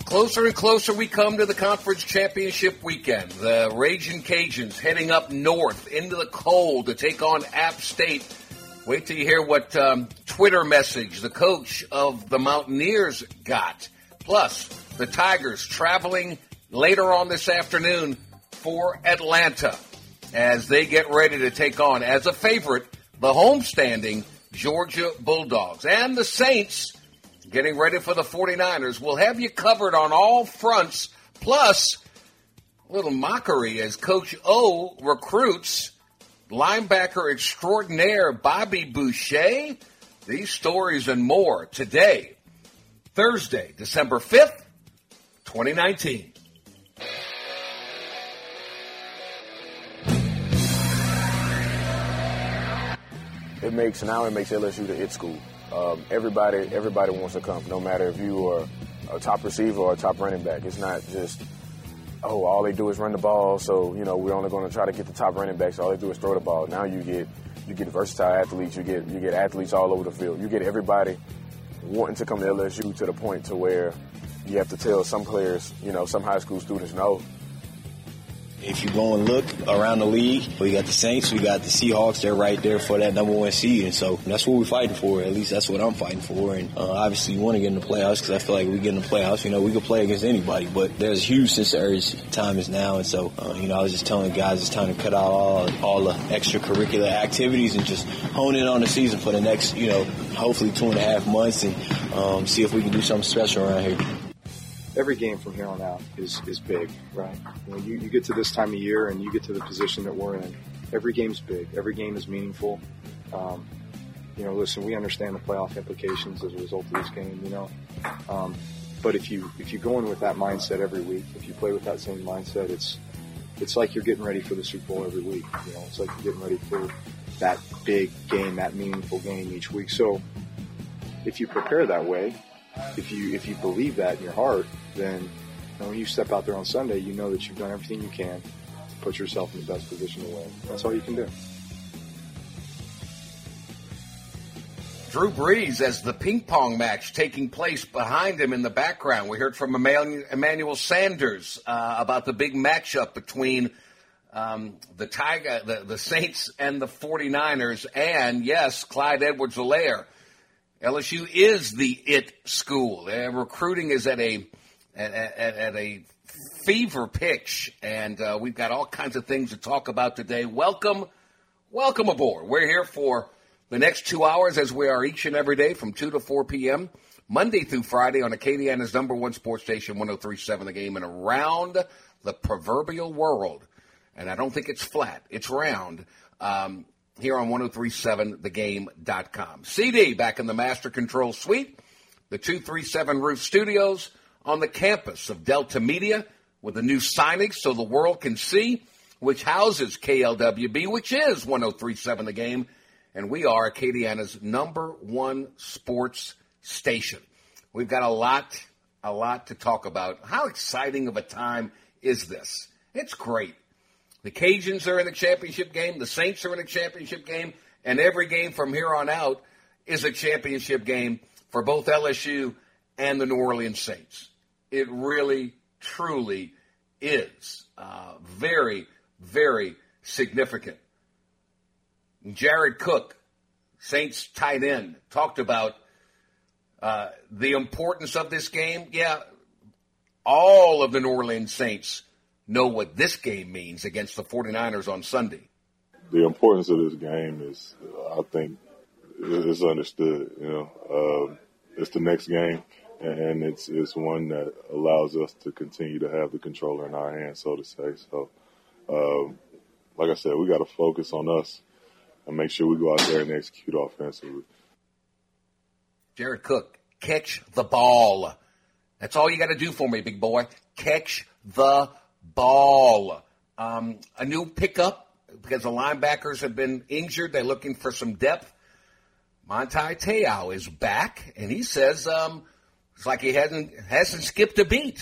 Closer and closer we come to the conference championship weekend. The Ragin' Cajuns heading up north into the cold to take on App State. Wait till you hear what Twitter message the coach of the Mountaineers got. Plus, the Tigers traveling later on this afternoon for Atlanta as they get ready to take on, as a favorite, the homestanding Georgia Bulldogs. And the Saints getting ready for the 49ers. We'll have you covered on all fronts, plus a little mockery as Coach O recruits linebacker extraordinaire Bobby Boucher. These stories and more today, Thursday, December 5th, 2019. It makes LSU the it school. Everybody wants to come, no matter if you are a top receiver or a top running back. It's not just, all they do is run the ball, so, we're only going to try to get the top running backs. All they do is throw the ball. Now you get versatile athletes. You get athletes all over the field. You get everybody wanting to come to LSU to the point to where you have to tell some players, some high school students, no. If you go and look around the league, we got the Saints, we got the Seahawks. They're right there for that number one seed, and so that's what we're fighting for. At least that's what I'm fighting for. And obviously, you want to get in the playoffs because I feel like we get in the playoffs. We can play against anybody, but there's a huge sense of urgency. Time is now, and so I was just telling the guys it's time to cut out all the extracurricular activities and just hone in on the season for the next, hopefully 2.5 months, and see if we can do something special around here. Every game from here on out is big, right? You get to this time of year and you get to the position that we're in. Every game's big. Every game is meaningful. Listen, we understand the playoff implications as a result of this game, But if you go in with that mindset every week, if you play with that same mindset, it's like you're getting ready for the Super Bowl every week. It's like you're getting ready for that big game, that meaningful game each week. So if you prepare that way, if you believe that in your heart, then when you step out there on Sunday, you know that you've done everything you can to put yourself in the best position to win. That's all you can do. Drew Brees as the ping pong match taking place behind him in the background. We heard from Emmanuel Sanders about the big matchup between the Saints and the 49ers, and yes, Clyde Edwards-Helaire. LSU is the it school. Recruiting is at a fever pitch, and we've got all kinds of things to talk about today. Welcome aboard. We're here for the next 2 hours, as we are each and every day from 2 to 4 p.m., Monday through Friday on Acadiana's number one sports station, 103.7 The Game, and around the proverbial world. And I don't think it's flat. It's round. Here on 1037thegame.com. CD back in the Master Control Suite, the 237 Roof Studios on the campus of Delta Media with a new signage so the world can see, which houses KLWB, which is 1037 The Game, and we are Acadiana's number one sports station. We've got a lot to talk about. How exciting of a time is this? It's great. The Cajuns are in a championship game. The Saints are in a championship game. And every game from here on out is a championship game for both LSU and the New Orleans Saints. It really, truly is very, very significant. Jared Cook, Saints tight end, talked about the importance of this game. Yeah, all of the New Orleans Saints know what this game means against the 49ers on Sunday. The importance of this game is, I think, is understood. It's the next game, and it's one that allows us to continue to have the controller in our hands, so to say. So, like I said, we got to focus on us and make sure we go out there and execute offensively. Jared Cook, catch the ball. That's all you got to do for me, big boy. Catch the ball. A new pickup because the linebackers have been injured. They're looking for some depth. Manti Te'o is back, and he says it's like he hasn't skipped a beat.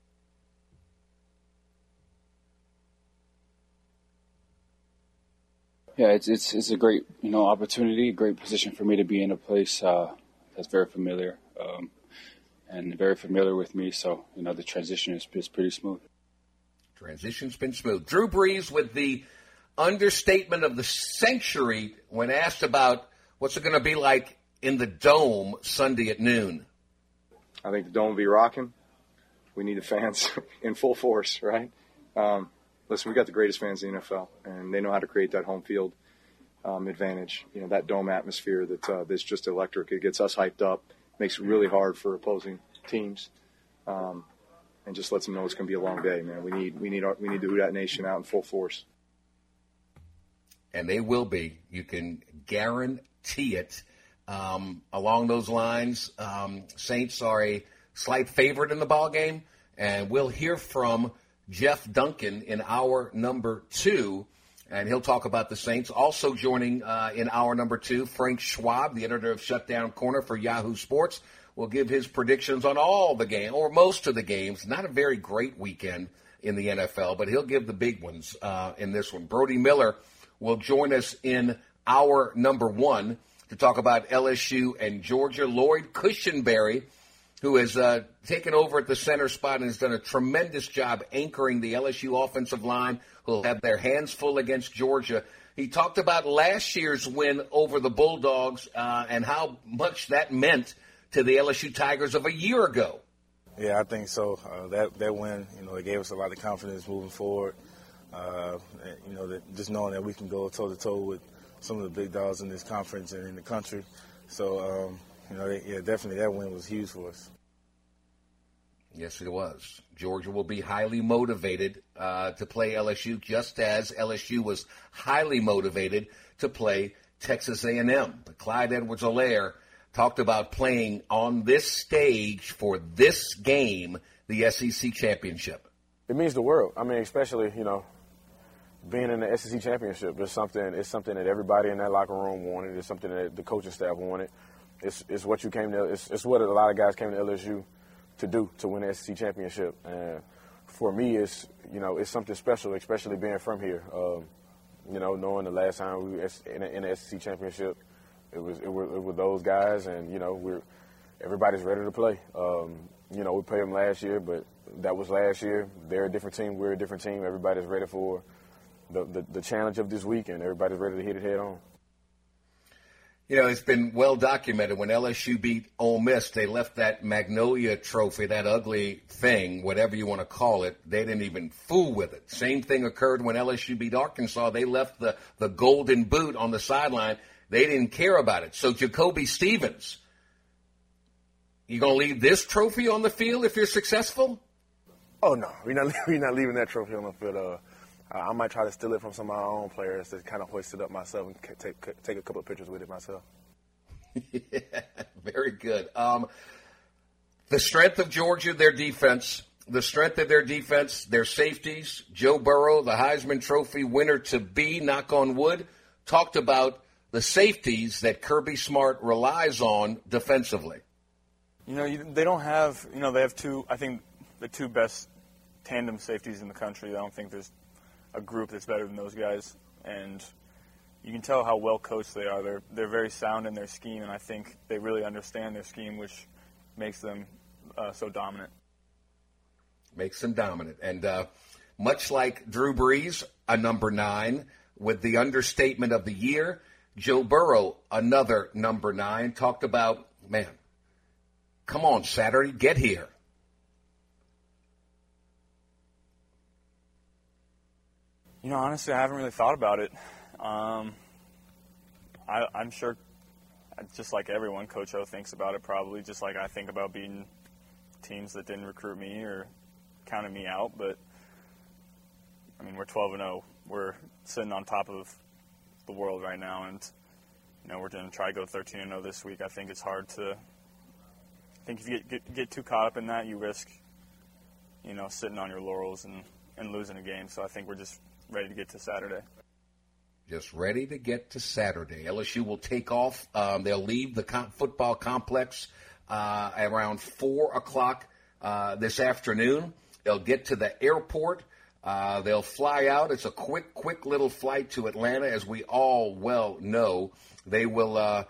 Yeah, it's a great opportunity, a great position for me to be in a place that's very familiar. and very familiar with me. So, the transition is pretty smooth. Transition's been smooth. Drew Brees with the understatement of the century when asked about what's it going to be like in the Dome Sunday at noon. I think the Dome will be rocking. We need the fans in full force, right? Listen, we got the greatest fans in the NFL, and they know how to create that home field advantage. That Dome atmosphere that's just electric. It gets us hyped up, makes it really hard for opposing teams, and just lets them know it's going to be a long day, man. We need the Who Dat Nation out in full force. And they will be. You can guarantee it. Along those lines, Saints are a slight favorite in the ballgame, and we'll hear from Jeff Duncan in hour number 2, and he'll talk about the Saints. Also joining in hour number 2, Frank Schwab, the editor of Shutdown Corner for Yahoo Sports, will give his predictions on all the games, or most of the games. Not a very great weekend in the NFL, but he'll give the big ones in this one. Brody Miller will join us in hour number 1 to talk about LSU and Georgia. Lloyd Cushenberry, who has taken over at the center spot and has done a tremendous job anchoring the LSU offensive line, who will have their hands full against Georgia. He talked about last year's win over the Bulldogs and how much that meant to the LSU Tigers of a year ago. Yeah, I think so. That win, it gave us a lot of confidence moving forward. Just knowing that we can go toe-to-toe with some of the big dogs in this conference and in the country. So, definitely that win was huge for us. Yes, it was. Georgia will be highly motivated to play LSU, just as LSU was highly motivated to play Texas A&M. But Clyde Edwards-Helaire talked about playing on this stage for this game, the SEC championship. It means the world. I mean, especially, being in the SEC championship is something that everybody in that locker room wanted. It's something that the coaching staff wanted. It's what you came to. It's what a lot of guys came to LSU to do, to win the SEC championship. And for me, it's something special, especially being from here. Knowing the last time we were in the SEC championship, it was those guys, and everybody's ready to play. We played them last year, but that was last year. They're a different team. We're a different team. Everybody's ready for the challenge of this week, and everybody's ready to hit it head on. It's been well documented. When LSU beat Ole Miss, they left that Magnolia Trophy, that ugly thing, whatever you want to call it. They didn't even fool with it. Same thing occurred when LSU beat Arkansas. They left the golden boot on the sideline. They didn't care about it. So Jacoby Stevens, you going to leave this trophy on the field if you're successful? Oh, no. We're not leaving that trophy on the field. I might try to steal it from some of my own players to kind of hoist it up myself and take a couple of pictures with it myself. Yeah, very good. The strength of Georgia, their defense. The strength of their defense, their safeties. Joe Burrow, the Heisman Trophy winner to be, knock on wood, talked about the safeties that Kirby Smart relies on defensively. They don't have, they have the two best tandem safeties in the country. I don't think there's a group that's better than those guys, and you can tell how well coached they are. They're very sound in their scheme, and I think they really understand their scheme, which makes them so dominant. Makes them dominant. And much like Drew Brees, a number 9, with the understatement of the year, Joe Burrow, another number 9, talked about, man, come on, Saturday, get here. Honestly, I haven't really thought about it. I'm sure, just like everyone, Coach O thinks about it probably, just like I think about beating teams that didn't recruit me or counted me out. But, we're 12-0. We're sitting on top of the world right now, and, we're going to try to go 13-0 this week. I think it's hard to – I think if you get too caught up in that, you risk, sitting on your laurels and losing a game. So I think we're just ready to get to Saturday. Just ready to get to Saturday. LSU will take off. They'll leave the football complex around 4 o'clock this afternoon. They'll get to the airport. They'll fly out. It's a quick little flight to Atlanta, as we all well know. They will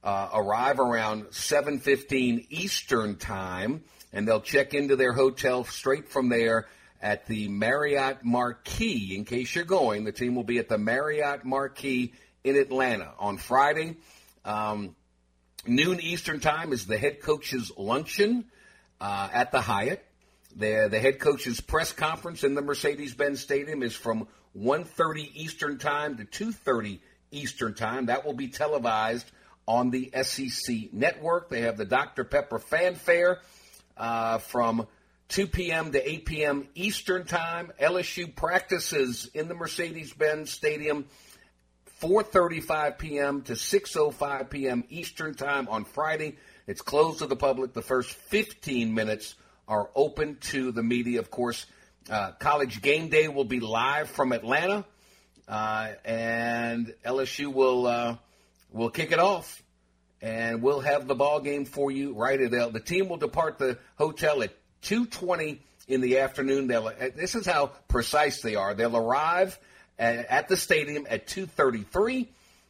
arrive around 7:15 Eastern time, and they'll check into their hotel straight from there at the Marriott Marquis. In case you're going, the team will be at the Marriott Marquis in Atlanta on Friday. Noon Eastern time is the head coach's luncheon at the Hyatt. The head coach's press conference in the Mercedes-Benz Stadium is from 1:30 Eastern time to 2:30 Eastern time. That will be televised on the SEC network. They have the Dr. Pepper Fanfare from 2 p.m. to 8 p.m. Eastern time. LSU practices in the Mercedes-Benz Stadium 4:35 p.m. to 6:05 p.m. Eastern time on Friday. It's closed to the public. The first 15 minutes are open to the media. Of course, College Game Day will be live from Atlanta, and LSU will kick it off, and we'll have the ball game for you right at the team will depart the hotel at 2:20 in the afternoon. This is how precise they are. They'll arrive at the stadium at 2:33,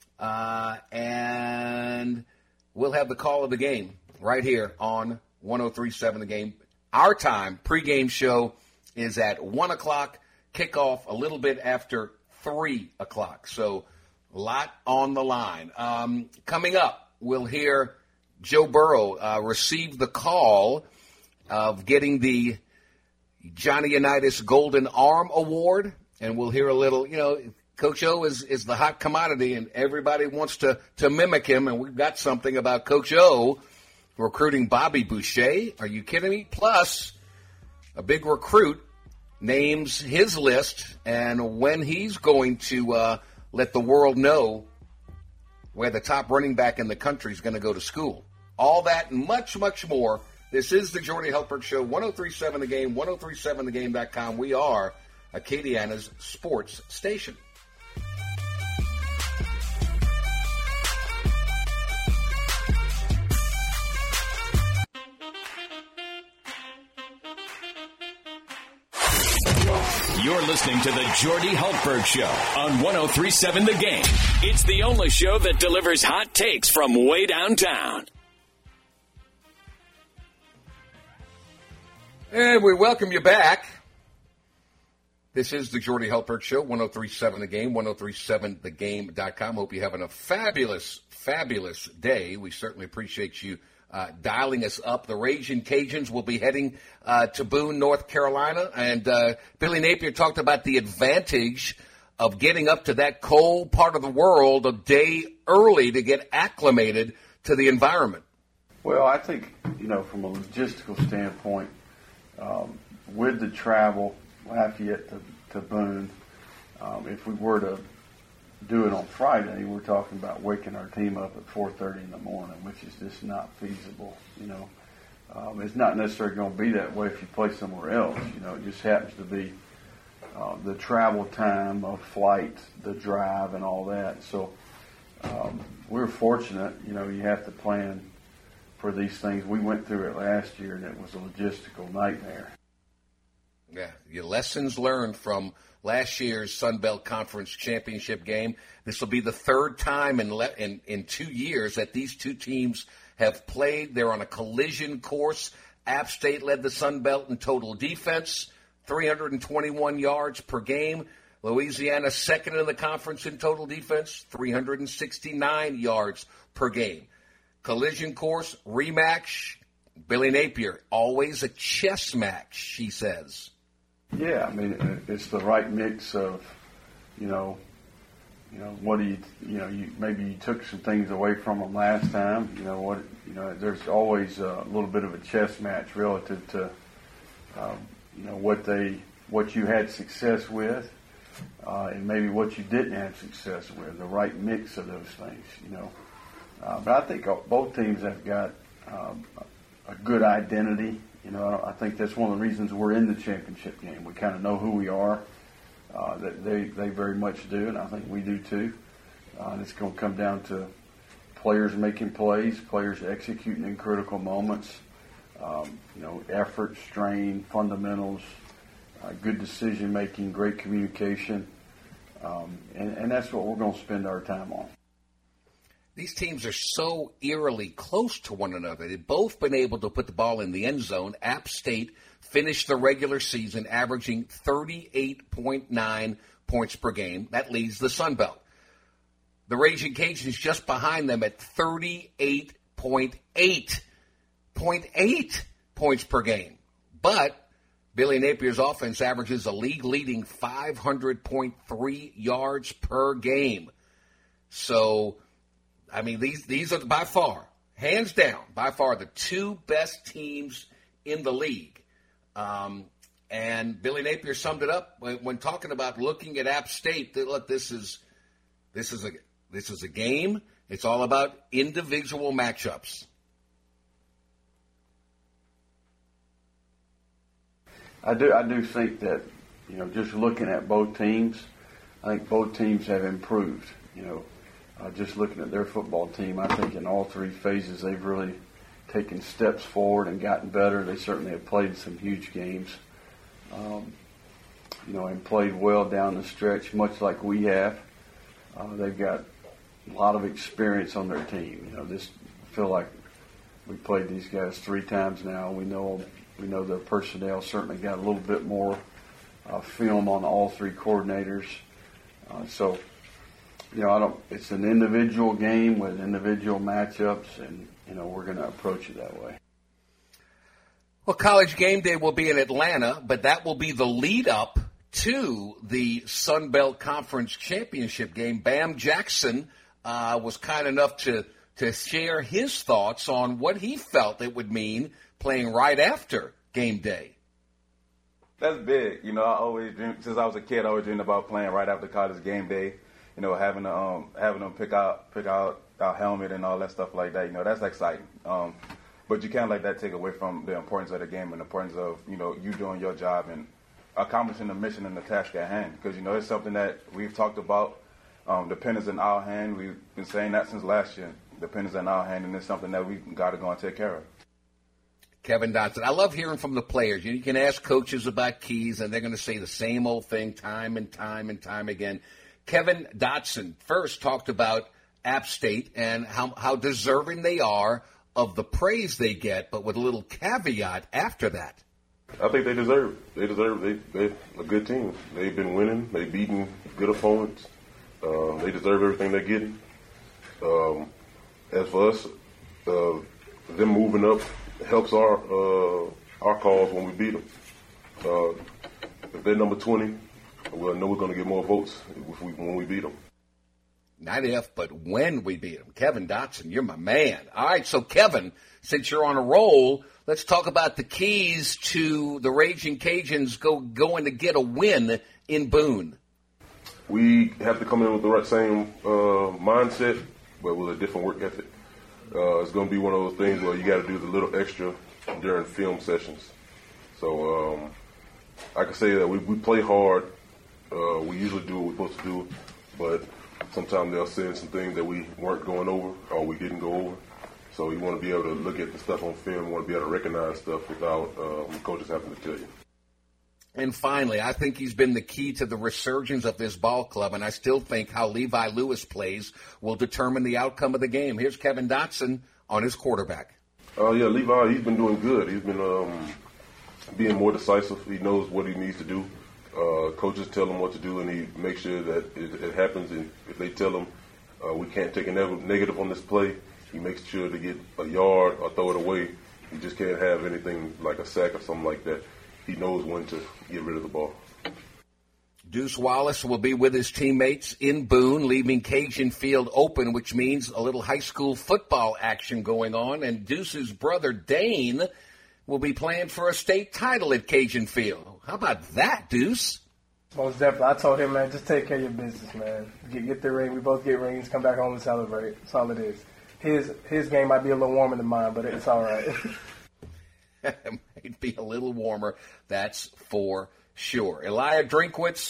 and we'll have the call of the game right here on 103.7 The Game. Our time, pregame show, is at 1 o'clock, kickoff a little bit after 3 o'clock. So a lot on the line. Coming up, we'll hear Joe Burrow receive the call of getting the Johnny Unitas Golden Arm Award, and we'll hear a little, Coach O is the hot commodity, and everybody wants to mimic him, and we've got something about Coach O recruiting Bobby Boucher. Are you kidding me? Plus, a big recruit names his list and when he's going to let the world know where the top running back in the country is going to go to school. All that and much, much more. This is the Jordy Hultberg Show, 103.7 The Game, 103.7thegame.com. We are Acadiana's sports station. You're listening to the Jordy Hultberg Show on 103.7 The Game. It's the only show that delivers hot takes from way downtown. And we welcome you back. This is the Jordy Hultberg Show, 103.7 The Game, 103.7thegame.com. Hope you're having a fabulous, fabulous day. We certainly appreciate you dialing us up. The Ragin' Cajuns will be heading to Boone, North Carolina. And Billy Napier talked about the advantage of getting up to that cold part of the world a day early to get acclimated to the environment. Well, I think, from a logistical standpoint, with the travel, Lafayette to Boone, if we were to do it on Friday, we're talking about waking our team up at 4:30 in the morning, which is just not feasible. It's not necessarily going to be that way if you play somewhere else. It just happens to be the travel time of flight, the drive, and all that. So we're fortunate. You have to plan for these things. We went through it last year, and it was a logistical nightmare. Yeah, your lessons learned from last year's Sun Belt Conference Championship game. This will be the third time in 2 years that these two teams have played. They're on a collision course. App State led the Sun Belt in total defense, 321 yards per game. Louisiana second in the conference in total defense, 369 yards per game. Collision course, rematch. Billy Napier, always a chess match, he says. Yeah, it's the right mix of, what do you maybe you took some things away from them last time. There's always a little bit of a chess match relative to, what you had success with, and maybe what you didn't have success with. The right mix of those things, But I think both teams have got a good identity. I think that's one of the reasons we're in the championship game. We kind of know who we are. That they very much do, and I think we do too. And it's going to come down to players making plays, players executing in critical moments. Effort, strain, fundamentals, good decision making, great communication, and that's what we're going to spend our time on. these teams are so eerily close to one another. They've both been able to put the ball in the end zone. App State finished the regular season averaging 38.9 points per game. That leads the Sun Belt. The Raging Cajuns just behind them at 38.8 points per game. But Billy Napier's offense averages a league-leading 500.3 yards per game. So, I mean, these are by far, hands down, by far the two best teams in the league. And Billy Napier summed it up when talking about looking at App State. That, look, this is a game. It's all about individual matchups. I do think that, just looking at both teams, I think both teams have improved. Just looking at their football team, I think in all three phases they've really taken steps forward and gotten better. They certainly have played some huge games, and played well down the stretch, much like we have. They've got a lot of experience on their team. I feel like we played these guys 3 times now. We know their personnel certainly got a little bit more film on all 3 coordinators. It's an individual game with individual matchups, and, we're going to approach it that way. Well, College Game Day will be in Atlanta, but that will be the lead-up to the Sun Belt Conference Championship game. Bam Jackson was kind enough to share his thoughts on what he felt it would mean playing right after game day. That's big. I always dreamed, since I was a kid, I always dreamed about playing right after college game day. Having them pick out our helmet and all that stuff like that. That's exciting. But you can't let that take away from the importance of the game and the importance of, you doing your job and accomplishing the mission and the task at hand. Because, it's something that we've talked about. The pen is in our hand. We've been saying that since last year. The pen is in our hand, and it's something that we've got to go and take care of. Kevin Dotson. I love hearing from the players. You can ask coaches about keys, and they're going to say the same old thing time and time and time again. Kevin Dotson first talked about App State and how deserving they are of the praise they get, but with a little caveat after that. I think they deserve it. They're a good team. They've been winning. They've beaten good opponents. They deserve everything they're getting. As for us, them moving up helps our cause when we beat them. If they're number 20, we'll know we're going to get more votes when we beat them. Not if, but when we beat them. Kevin Dotson, you're my man. All right, so Kevin, since you're on a roll, let's talk about the keys to the Raging Cajuns going to get a win in Boone. We have to come in with the same mindset, but with a different work ethic. It's going to be one of those things where you got to do the little extra during film sessions. So I can say that we play hard. We usually do what we're supposed to do, but sometimes they'll send some things that we weren't going over or we didn't go over. So you want to be able to look at the stuff on film. You want to be able to recognize stuff without coaches having to tell you. And finally, I think he's been the key to the resurgence of this ball club, and I still think how Levi Lewis plays will determine the outcome of the game. Here's Kevin Dotson on his quarterback. Levi, he's been doing good. He's been being more decisive. He knows what he needs to do. Coaches tell him what to do, and he makes sure that it happens. And if they tell him we can't take a negative on this play, he makes sure to get a yard or throw it away. He just can't have anything like a sack or something like that. He knows when to get rid of the ball. Deuce Wallace will be with his teammates in Boone, leaving Cajun Field open, which means a little high school football action going on. And Deuce's brother, Dane, will be playing for a state title at Cajun Field. How about that, Deuce? Most definitely. I told him, man, just take care of your business, man. Get the ring. We both get rings. Come back home and celebrate. That's all it is. His game might be a little warmer than mine, but it's all right. It might be a little warmer, that's for sure. Elijah Drinkwitz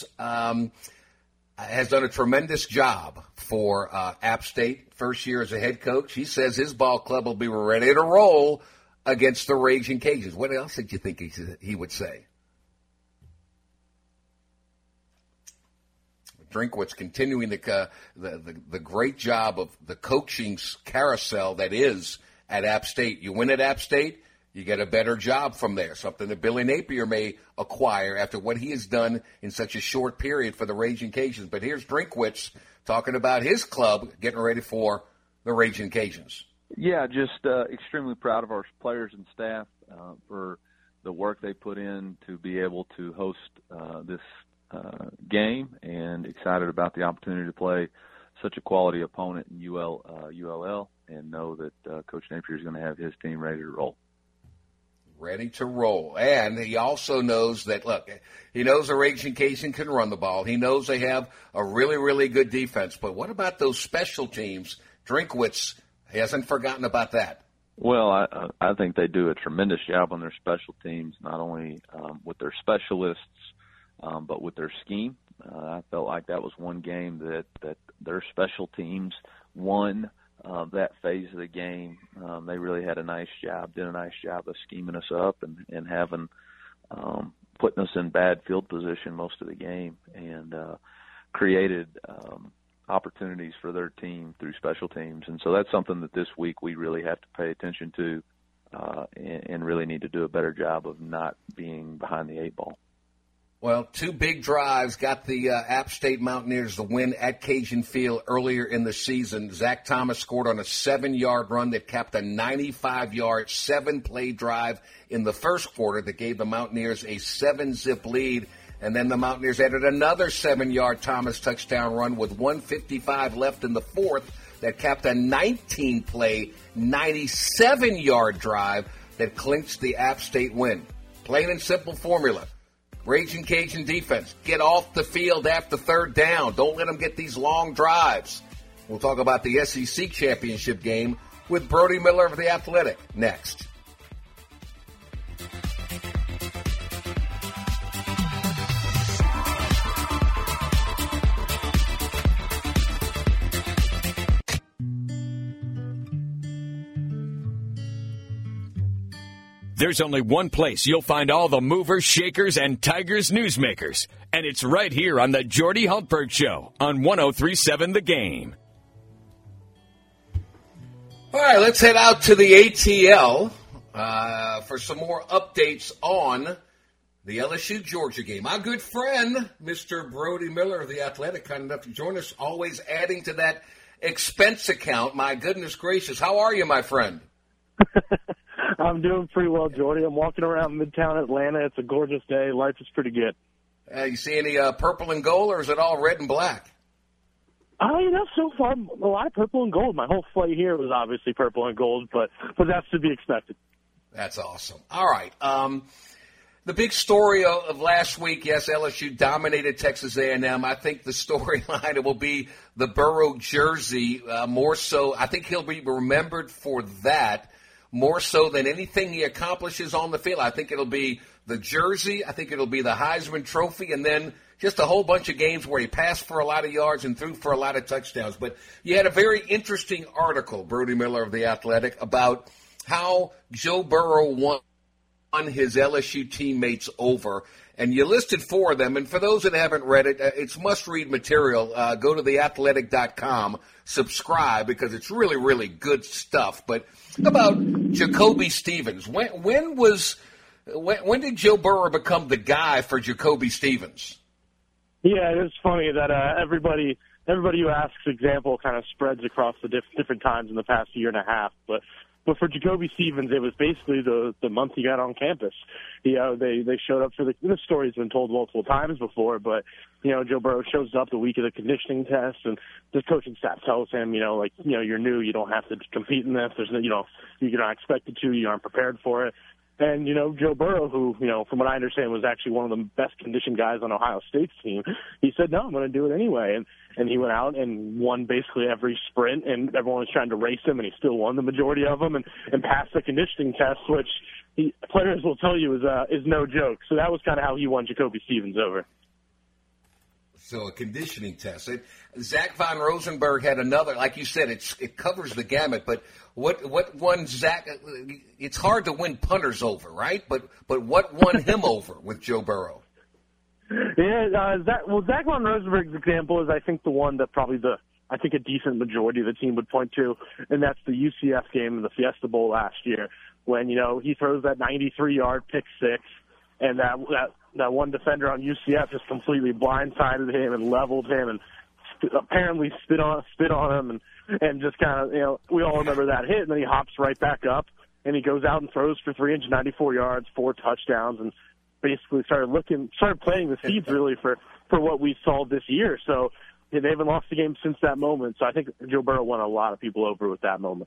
has done a tremendous job for App State, first year as a head coach. He says his ball club will be ready to roll against the Raging Cajuns. What else did you think he would say? Drinkwitz continuing the great job of the coaching carousel that is at App State. You win at App State, you get a better job from there, something that Billy Napier may acquire after what he has done in such a short period for the Raging Cajuns. But here's Drinkwitz talking about his club getting ready for the Raging Cajuns. Yeah, just extremely proud of our players and staff for the work they put in to be able to host this game, and excited about the opportunity to play such a quality opponent in ULL, and know that Coach Napier is going to have his team ready to roll. Ready to roll. And he also knows that, look, he knows the Raging Cajun can run the ball. He knows they have a really, really good defense. But what about those special teams? Drinkwitz hasn't forgotten about that. Well, I think they do a tremendous job on their special teams, not only with their specialists, but with their scheme. I felt like that was one game that their special teams won that phase of the game. They really did a nice job of scheming us up and having putting us in bad field position most of the game, and created opportunities for their team through special teams. And so that's something that this week we really have to pay attention to and really need to do a better job of not being behind the eight ball. Well, two big drives got the App State Mountaineers the win at Cajun Field earlier in the season. Zach Thomas scored on a 7-yard run that capped a 95-yard, 7-play drive in the first quarter that gave the Mountaineers a 7-zip lead. And then the Mountaineers added another 7-yard Thomas touchdown run with 1:55 left in the fourth that capped a 19-play, 97-yard drive that clinched the App State win. Plain and simple formula. Raging Cajun defense, get off the field after third down. Don't let them get these long drives. We'll talk about the SEC championship game with Brody Miller of The Athletic next. There's only one place you'll find all the movers, shakers, and Tigers newsmakers, and it's right here on the Jordy Hultberg Show on 103.7 The Game. All right, let's head out to the ATL for some more updates on the LSU-Georgia game. My good friend, Mr. Brody Miller of The Athletic, kind enough to join us, always adding to that expense account. My goodness gracious. How are you, my friend? I'm doing pretty well, Jordy. I'm walking around Midtown Atlanta. It's a gorgeous day. Life is pretty good. You see any purple and gold, or is it all red and black? So far, a lot of purple and gold. My whole flight here was obviously purple and gold, but that's to be expected. That's awesome. All right. The big story of last week, yes, LSU dominated Texas A&M. I think the storyline will be the Burrow jersey more so. I think he'll be remembered for that more so than anything he accomplishes on the field. I think it'll be the jersey. I think it'll be the Heisman Trophy, and then just a whole bunch of games where he passed for a lot of yards and threw for a lot of touchdowns. But you had a very interesting article, Brody Miller of The Athletic, about how Joe Burrow won his LSU teammates over. And you listed 4 of them. And for those that haven't read it, it's must-read material. Go to theathletic.com, subscribe, because it's really, really good stuff. But about Jacoby Stevens, when did Joe Burrow become the guy for Jacoby Stevens? Yeah, it's funny that everybody who asks example kind of spreads across the different times in the past year and a half. But for Jacoby Stevens, it was basically the month he got on campus. They showed up for the story's been told multiple times before, but Joe Burrow shows up the week of the conditioning test, and the coaching staff tells him, you're new, you don't have to compete in this. There's you're not expected to, you aren't prepared for it. And, Joe Burrow, who, from what I understand, was actually one of the best conditioned guys on Ohio State's team, he said, no, I'm going to do it anyway. And he went out and won basically every sprint, and everyone was trying to race him, and he still won the majority of them and passed the conditioning test, which players will tell you is no joke. So that was kind of how he won Jacoby Stevens over. So a conditioning test. Zach Von Rosenberg had another, like you said, it covers the gamut. But what won Zach? It's hard to win punters over, right? But what won him over with Joe Burrow? Yeah, Zach von Rosenberg's example is, I think, the one that probably I think a decent majority of the team would point to, and that's the UCF game in the Fiesta Bowl last year when, he throws that 93-yard pick six, and that one defender on UCF just completely blindsided him and leveled him and apparently spit on him and just kind of, we all remember that hit, and then he hops right back up, and he goes out and throws for 394 yards, 4 touchdowns, and basically started planting the seeds really for what we saw this year. So they haven't lost the game since that moment. So I think Joe Burrow won a lot of people over with that moment.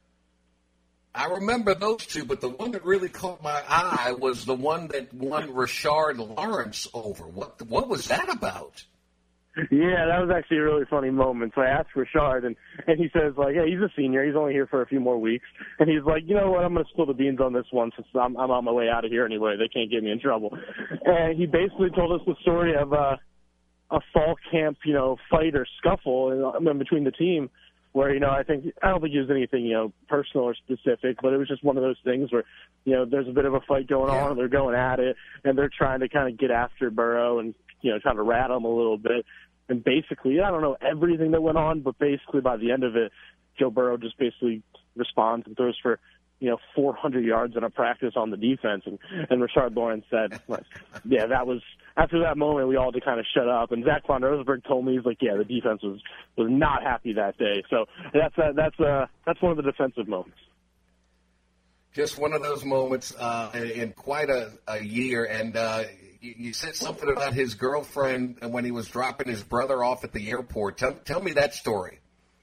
I remember those two, but the one that really caught my eye was the one that won Rashard Lawrence over. What was that about? Yeah, that was actually a really funny moment. So I asked Rashard, and he says, hey, he's a senior. He's only here for a few more weeks. And he's like, you know what, I'm going to spill the beans on this one since I'm on my way out of here anyway. They can't get me in trouble. And he basically told us the story of a fall camp, fight or scuffle in between the team where, I don't think it was anything, personal or specific, but it was just one of those things where, there's a bit of a fight going on, they're going at it, and they're trying to kind of get after Burrow and, trying to rat him a little bit. And basically, I don't know everything that went on, but basically by the end of it, Joe Burrow just basically responds and throws for, 400 yards in a practice on the defense. And Rashard Lawrence said, yeah, that was, after that moment, we all had to kind of shut up. And Zach von Rosenberg told me, he's like, yeah, the defense was not happy that day. So that's one of the defensive moments. Just one of those moments in quite a year. And you said something about his girlfriend when he was dropping his brother off at the airport. Tell me that story.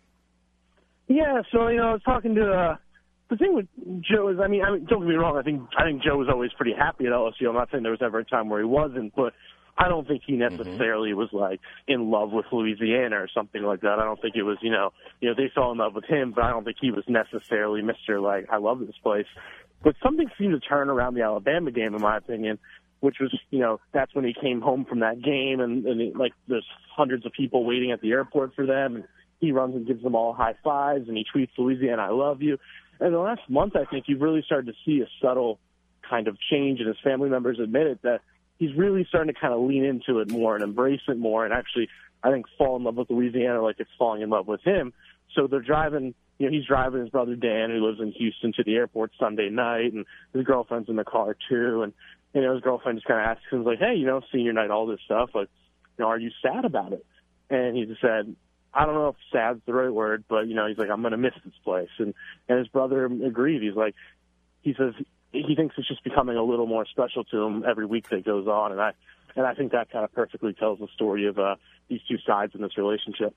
Yeah, so, I was talking to the thing with Joe is, I mean, don't get me wrong, I think Joe was always pretty happy at LSU. I'm not saying there was ever a time where he wasn't, but I don't think he necessarily was, in love with Louisiana or something like that. I don't think it was, they fell in love with him, but I don't think he was necessarily Mr. I love this place. But something seemed to turn around the Alabama game, in my opinion, which was, that's when he came home from that game, and there's hundreds of people waiting at the airport for them, and he runs and gives them all high fives, and he tweets, Louisiana, I love you. And the last month, I think you've really started to see a subtle kind of change, and his family members admit it, that he's really starting to kind of lean into it more and embrace it more and actually, I think, fall in love with Louisiana like it's falling in love with him. So they're driving, he's driving his brother Dan, who lives in Houston, to the airport Sunday night, and his girlfriend's in the car too. And, his girlfriend just kind of asks him, hey, senior night, all this stuff, are you sad about it? And he just said, I don't know if sad's the right word, but, he's like, I'm going to miss this place. And his brother agreed. He says he thinks it's just becoming a little more special to him every week that goes on. And I think that kind of perfectly tells the story of these two sides in this relationship.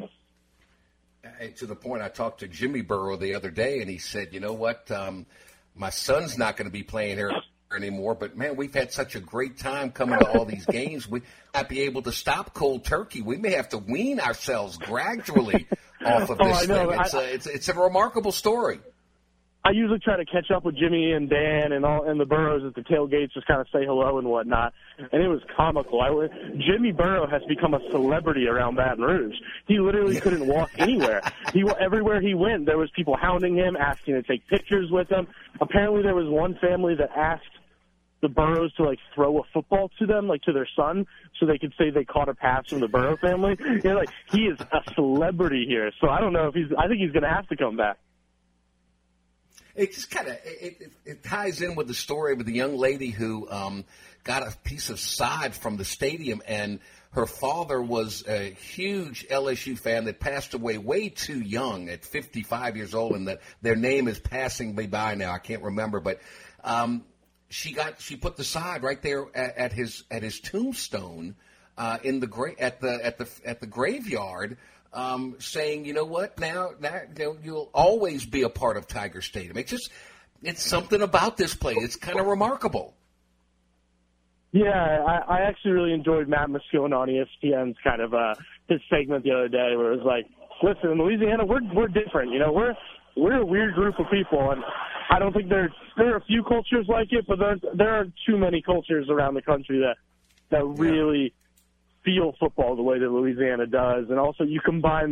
To the point, I talked to Jimmy Burrow the other day, and he said, you know what, my son's not going to be playing here anymore, but, man, we've had such a great time coming to all these games. We not be able to stop cold turkey. We may have to wean ourselves gradually off of this thing. It's a remarkable story. I usually try to catch up with Jimmy and Dan and the Burrows at the tailgates, just kind of say hello and whatnot. And it was comical. Jimmy Burrow has become a celebrity around Baton Rouge. He literally couldn't walk anywhere. Everywhere he went, there was people hounding him, asking to take pictures with him. Apparently, there was one family that asked the Burrows to throw a football to them, to their son, so they could say they caught a pass from the Burrow family. He is a celebrity here. So I don't know if I think he's going to have to come back. It just kind of it ties in with the story of the young lady who got a piece of side from the stadium, and her father was a huge LSU fan that passed away way too young at 55 years old, and that their name is passing me by now. I can't remember, but she put the side right there at his tombstone at the graveyard. Saying, you know what, now you'll always be a part of Tiger Stadium. It's something about this place. It's kind of remarkable. Yeah, I actually really enjoyed Matt Moscone on ESPN's kind of his segment the other day, where it was like, listen, in Louisiana, we're different. We're a weird group of people, and I don't think there are a few cultures like it, but there are too many cultures around the country that really feel football the way that Louisiana does. And also you combine the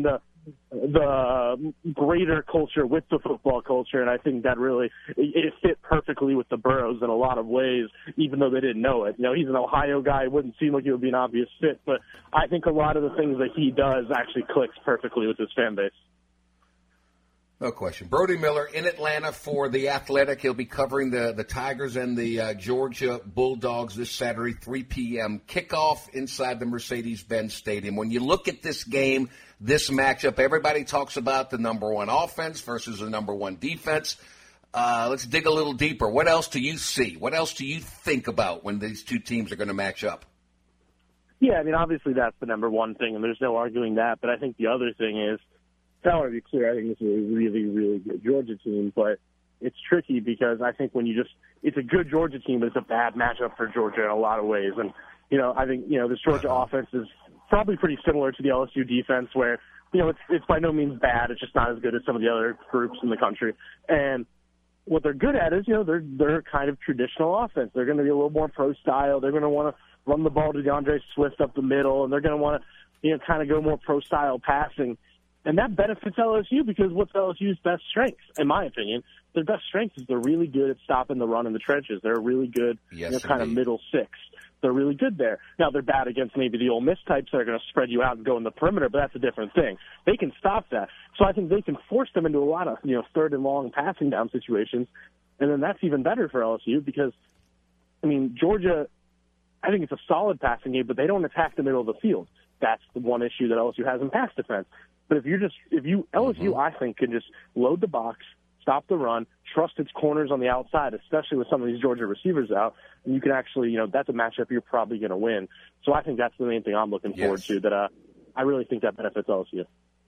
the greater culture with the football culture, and I think that really it fit perfectly with the Burrows in a lot of ways, even though they didn't know it. He's an Ohio guy. It wouldn't seem like it would be an obvious fit, but I think a lot of the things that he does actually clicks perfectly with his fan base. No question. Brody Miller in Atlanta for The Athletic. He'll be covering the Tigers and the Georgia Bulldogs this Saturday, 3 p.m. kickoff inside the Mercedes-Benz Stadium. When you look at this game, this matchup, everybody talks about the number one offense versus the number one defense. Let's dig a little deeper. What else do you see? What else do you think about when these two teams are going to match up? Yeah, I mean, obviously that's the number one thing, and there's no arguing that. But I think the other thing is, I want to be clear, I think this is a really, really good Georgia team, but it's tricky because I think it's a good Georgia team, but it's a bad matchup for Georgia in a lot of ways. And, I think, this Georgia offense is probably pretty similar to the LSU defense where, it's by no means bad. It's just not as good as some of the other groups in the country. And what they're good at is, they're kind of traditional offense. They're going to be a little more pro style. They're going to want to run the ball to DeAndre Swift up the middle, and they're going to want to, kind of go more pro style passing. And that benefits LSU because what's LSU's best strength, in my opinion? Their best strength is they're really good at stopping the run in the trenches. They're really good, kind of middle six. They're really good there. Now, they're bad against maybe the Ole Miss types that are going to spread you out and go in the perimeter, but that's a different thing. They can stop that. So I think they can force them into a lot of, third and long passing down situations. And then that's even better for LSU because, Georgia, I think it's a solid passing game, but they don't attack the middle of the field. That's the one issue that LSU has in pass defense. But LSU, I think, can just load the box, stop the run, trust its corners on the outside, especially with some of these Georgia receivers out, and you can actually, that's a matchup you're probably going to win. So I think that's the main thing I'm looking forward to, that I really think that benefits LSU.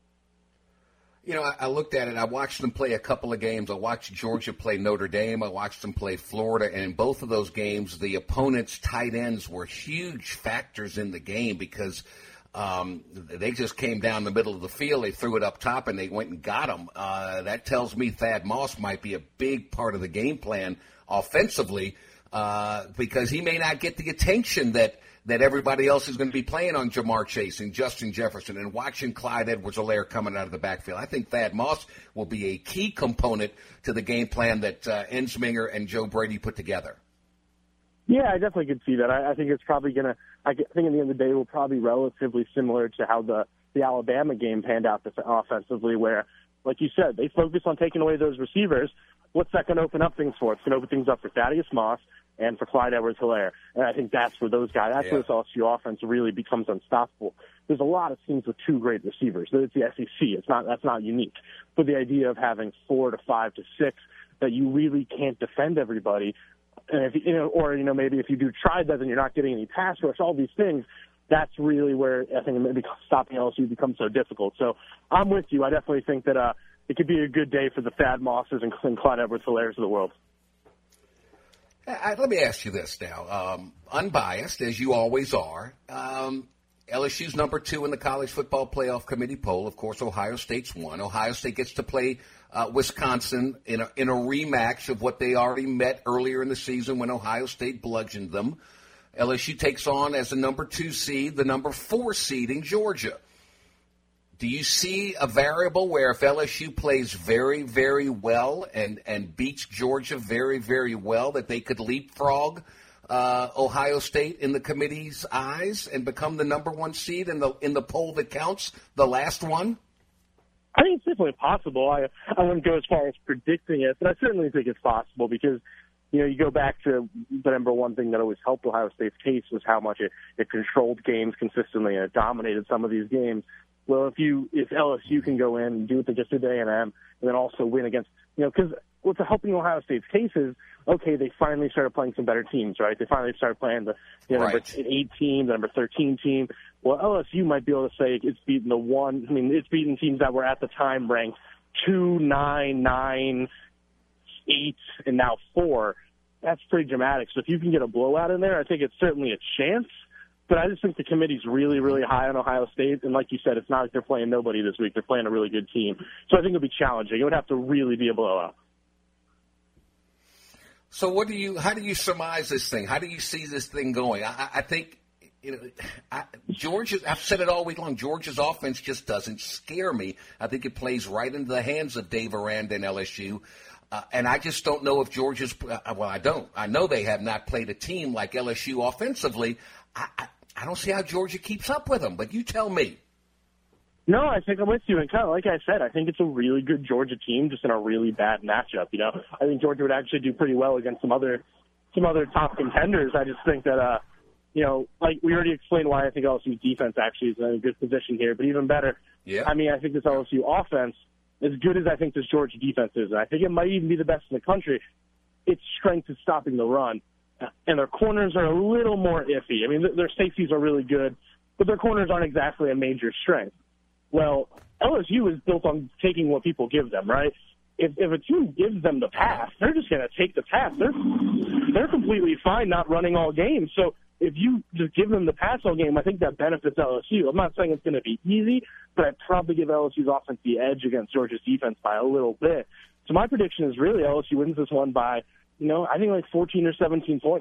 I looked at it. I watched them play a couple of games. I watched Georgia play Notre Dame. I watched them play Florida. And in both of those games, the opponent's tight ends were huge factors in the game because they just came down the middle of the field. They threw it up top, and they went and got them. That tells me Thad Moss might be a big part of the game plan offensively because he may not get the attention that everybody else is going to be playing on Jamar Chase and Justin Jefferson and watching Clyde Edwards-Helaire coming out of the backfield. I think Thad Moss will be a key component to the game plan that Ensminger and Joe Brady put together. Yeah, I definitely could see that. I think it's probably going to – I think at the end of the day it will probably be relatively similar to how the Alabama game panned out offensively where, like you said, they focus on taking away those receivers. What's that going to open up things for? It's going to open things up for Thaddeus Moss and for Clyde Edwards-Helaire. And I think that's where those guys – that's where this LSU offense really becomes unstoppable. There's a lot of teams with two great receivers. It's the SEC. That's not unique. But the idea of having 4 to 5 to 6 that you really can't defend everybody – and if maybe if you do try that, then you're not getting any pass rush. All these things, that's really where I think maybe stopping LSU becomes so difficult. So I'm with you. I definitely think that it could be a good day for the Thad Mosses and Clyde Edwards-Helaire's of the world. Let me ask you this now, unbiased as you always are. LSU's number 2 in the College Football Playoff Committee poll. Of course, Ohio State's 1. Ohio State gets to play Wisconsin in a rematch of what they already met earlier in the season when Ohio State bludgeoned them. LSU takes on, as the number 2 seed, the number 4 seed in Georgia. Do you see a variable where if LSU plays very, very well and beats Georgia very, very well, that they could leapfrog Ohio State in the committee's eyes and become the number 1 seed in the poll that counts, the last one? I think it's definitely possible. I wouldn't go as far as predicting it, but I certainly think it's possible because, you go back to the number one thing that always helped Ohio State's case was how much it controlled games consistently and it dominated some of these games. Well, if LSU can go in and do what they just did to A&M and then also win against, because what's helping Ohio State's case is, okay, they finally started playing some better teams, right? They finally started playing the number 8 team, the number 13 team. Well, LSU might be able to say it's beaten it's beaten teams that were at the time ranked 2, 9, 9, 8, and now 4. That's pretty dramatic. So if you can get a blowout in there, I think it's certainly a chance. But I just think the committee's really, really high on Ohio State. And like you said, it's not like they're playing nobody this week. They're playing a really good team. So I think it'll be challenging. It would have to really be a blowout. So how do you surmise this thing? How do you see this thing going? I think Georgia, I've said it all week long, Georgia's offense just doesn't scare me. I think it plays right into the hands of Dave Aranda and LSU. And I just don't know if Georgia's I don't. I know they have not played a team like LSU offensively. I don't see how Georgia keeps up with them, but you tell me. No, I think I'm with you. And kind of like I said, I think it's a really good Georgia team just in a really bad matchup. I think Georgia would actually do pretty well against some other top contenders. I just think that, like we already explained why I think LSU's defense actually is in a good position here. But even better, I think this LSU offense, as good as I think this Georgia defense is, and I think it might even be the best in the country, its strength is stopping the run. And their corners are a little more iffy. I mean, their safeties are really good, but their corners aren't exactly a major strength. Well, LSU is built on taking what people give them, right? If a team gives them the pass, they're just going to take the pass. They're completely fine not running all game. So if you just give them the pass all game, I think that benefits LSU. I'm not saying it's going to be easy, but I'd probably give LSU's offense the edge against Georgia's defense by a little bit. So my prediction is really LSU wins this one by, I think like 14 or 17 points.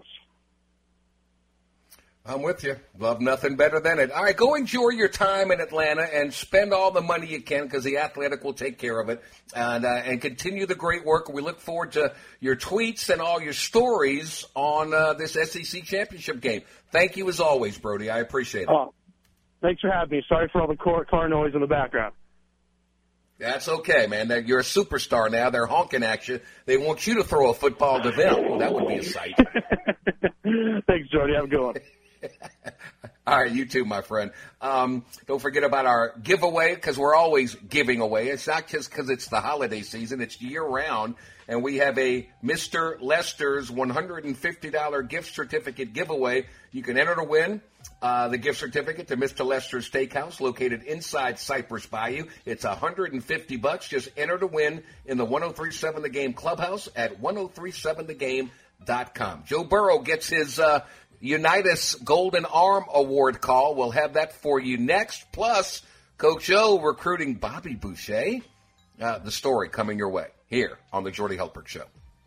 I'm with you. Love nothing better than it. All right, go enjoy your time in Atlanta and spend all the money you can because The Athletic will take care of it. And continue the great work. We look forward to your tweets and all your stories on this SEC championship game. Thank you as always, Brody. I appreciate it. Oh, thanks for having me. Sorry for all the car noise in the background. That's okay, man. You're a superstar now. They're honking at you. They want you to throw a football to them. Well, that would be a sight. Thanks, Jordy. Have a good one. All right, you too, my friend. Don't forget about our giveaway because we're always giving away. It's not just because it's the holiday season. It's year-round, and we have a Mr. Lester's $150 gift certificate giveaway. You can enter to win the gift certificate to Mr. Lester's Steakhouse located inside Cypress Bayou. It's $150. Just enter to win in the 1037 The Game Clubhouse at 1037thegame.com. Joe Burrow gets his Unitas Golden Arm Award call. We'll have that for you next. Plus, Coach O recruiting Bobby Boucher. The story coming your way here on the Jordy Hultberg Show.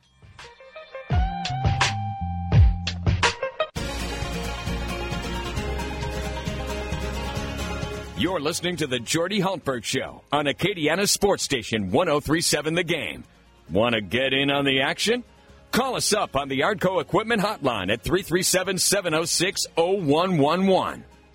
You're listening to the Jordy Hultberg Show on Acadiana Sports Station 1037 The Game. Want to get in on the action? Call us up on the Yardco Equipment Hotline at 337-706-0111. All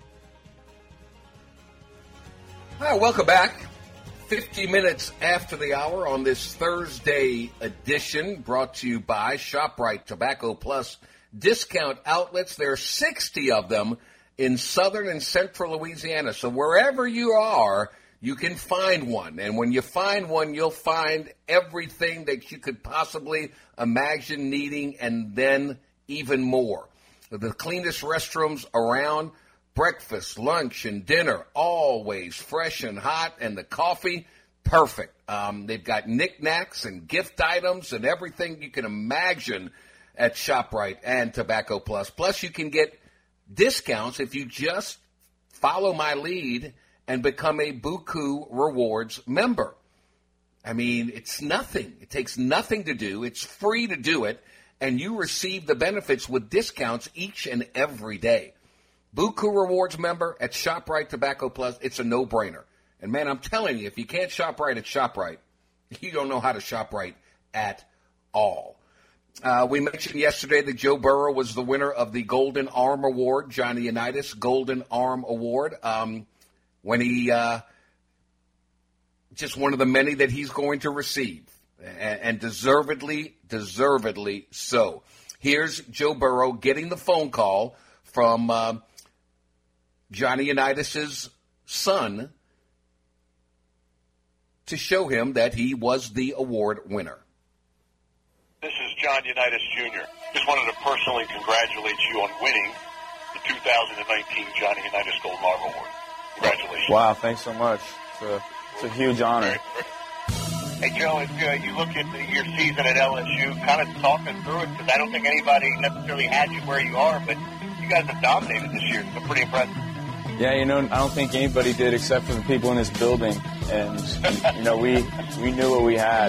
right, welcome back. 50 minutes after the hour on this Thursday edition, brought to you by ShopRite Tobacco Plus discount outlets. There are 60 of them in southern and central Louisiana. So wherever you are, you can find one. And when you find one, you'll find everything that you could possibly imagine needing and then even more. The cleanest restrooms around, breakfast, lunch, and dinner, always fresh and hot, and the coffee, perfect. They've got knickknacks and gift items and everything you can imagine at ShopRite and Tobacco Plus. Plus, you can get discounts if you just follow my lead and become a Buku Rewards member. I mean, it's nothing. It takes nothing to do. It's free to do it, and you receive the benefits with discounts each and every day. Buku Rewards member at ShopRite Tobacco Plus, it's a no-brainer. And, man, I'm telling you, if you can't shop right at ShopRite, you don't know how to shop right at all. We mentioned yesterday that Joe Burrow was the winner of the Golden Arm Award, Johnny Unitas Golden Arm Award. When he, just one of the many that he's going to receive, and deservedly so. Here's Joe Burrow getting the phone call from Johnny Unitas' son to show him that he was the award winner. This is John Unitas Jr. Just wanted to personally congratulate you on winning the 2019 Johnny Unitas Golden Arm Award. Congratulations. Wow, thanks so much. It's a huge honor. Hey, Joe, if you look at your season at LSU, kind of talk us through it, because I don't think anybody necessarily had you where you are, but you guys have dominated this year. So pretty impressive. Yeah, I don't think anybody did except for the people in this building. And, we knew what we had.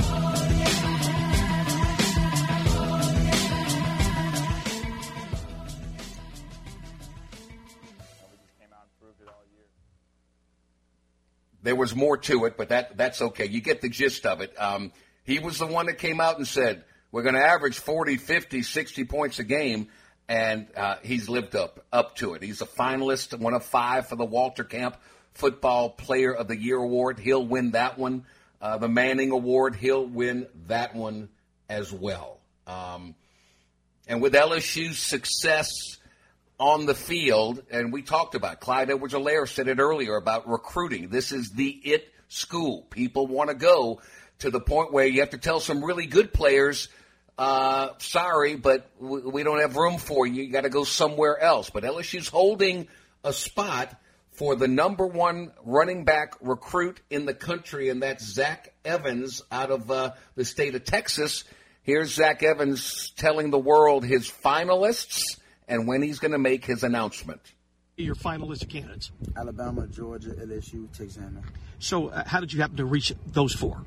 there was more to it, but that's okay. You get the gist of it. He was the one that came out and said, we're going to average 40, 50, 60 points a game, and he's lived up to it. He's a finalist, one of 5 for the Walter Camp Football Player of the Year award. He'll win that one. The Manning Award, he'll win that one as well. And with LSU's success on the field, and we talked about, Clyde Edwards-Helaire said it earlier about recruiting. This is the it school. People want to go to the point where you have to tell some really good players, sorry, but we don't have room for you. You got to go somewhere else. But LSU's holding a spot for the number 1 running back recruit in the country, and that's Zach Evans out of the state of Texas. Here's Zach Evans telling the world his finalists and when he's going to make his announcement. Your finalist candidates? Alabama, Georgia, LSU, Texas A&M. So how did you happen to reach those 4?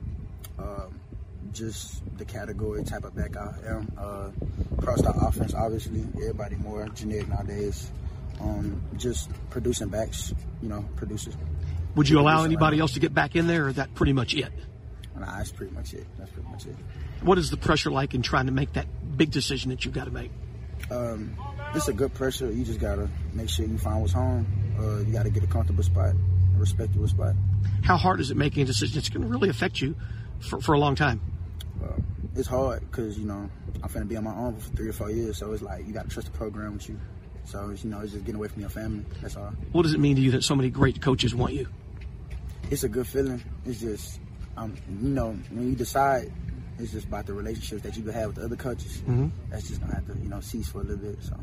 Just the category type of back I am. Across the offense, obviously, everybody more generic nowadays. Just producing backs, producers. Would you allow anybody else to get back in there, or is that pretty much it? Nah, that's pretty much it. What is the pressure like in trying to make that big decision that you've got to make? It's a good pressure. You just got to make sure you find what's home. You got to get a comfortable spot, a respectable spot. How hard is it making a decision that's going to really affect you for a long time? It's hard because, I'm finna be on my own for 3 or 4 years, so it's like you got to trust the program with you. So, it's just getting away from your family. That's all. What does it mean to you that so many great coaches want you? It's a good feeling. It's just, when you decide, it's just about the relationships that you can have with the other coaches. Mm-hmm. That's just going to have to, cease for a little bit. So.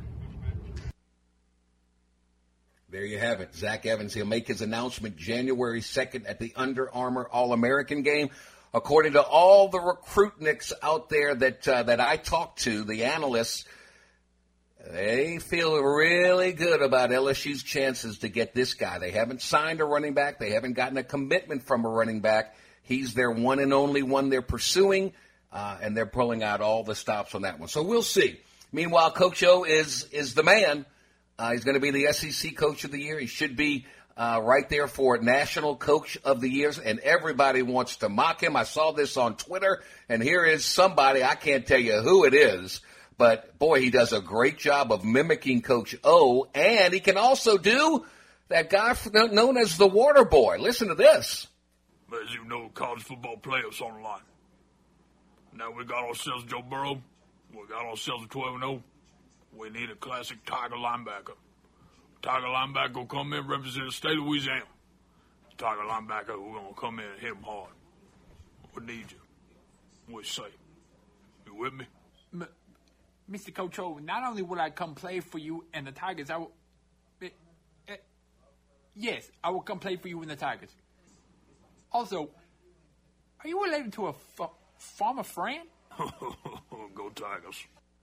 There you have it. Zach Evans, he'll make his announcement January 2nd at the Under Armour All-American game. According to all the recruitniks out there that I talked to, the analysts, they feel really good about LSU's chances to get this guy. They haven't signed a running back. They haven't gotten a commitment from a running back. He's their one and only one they're pursuing, and they're pulling out all the stops on that one. So we'll see. Meanwhile, Coach O is the man. He's going to be the SEC Coach of the Year. He should be right there for National Coach of the Year, and everybody wants to mock him. I saw this on Twitter, and here is somebody, I can't tell you who it is, but, boy, he does a great job of mimicking Coach O, and he can also do that guy known as the Water Boy. Listen to this. As you know, college football playoffs on the line. Now we got ourselves Joe Burrow. We got ourselves a 12-0. We need a classic Tiger linebacker. Tiger linebacker will come in and represent the state of Louisiana. Tiger linebacker who's going to come in and hit him hard. We need you. What you say? You with me? Mr. Coach O, not only will I come play for you and the Tigers, I will... yes, I will come play for you and the Tigers. Also, are you related to a former friend? Go Tigers.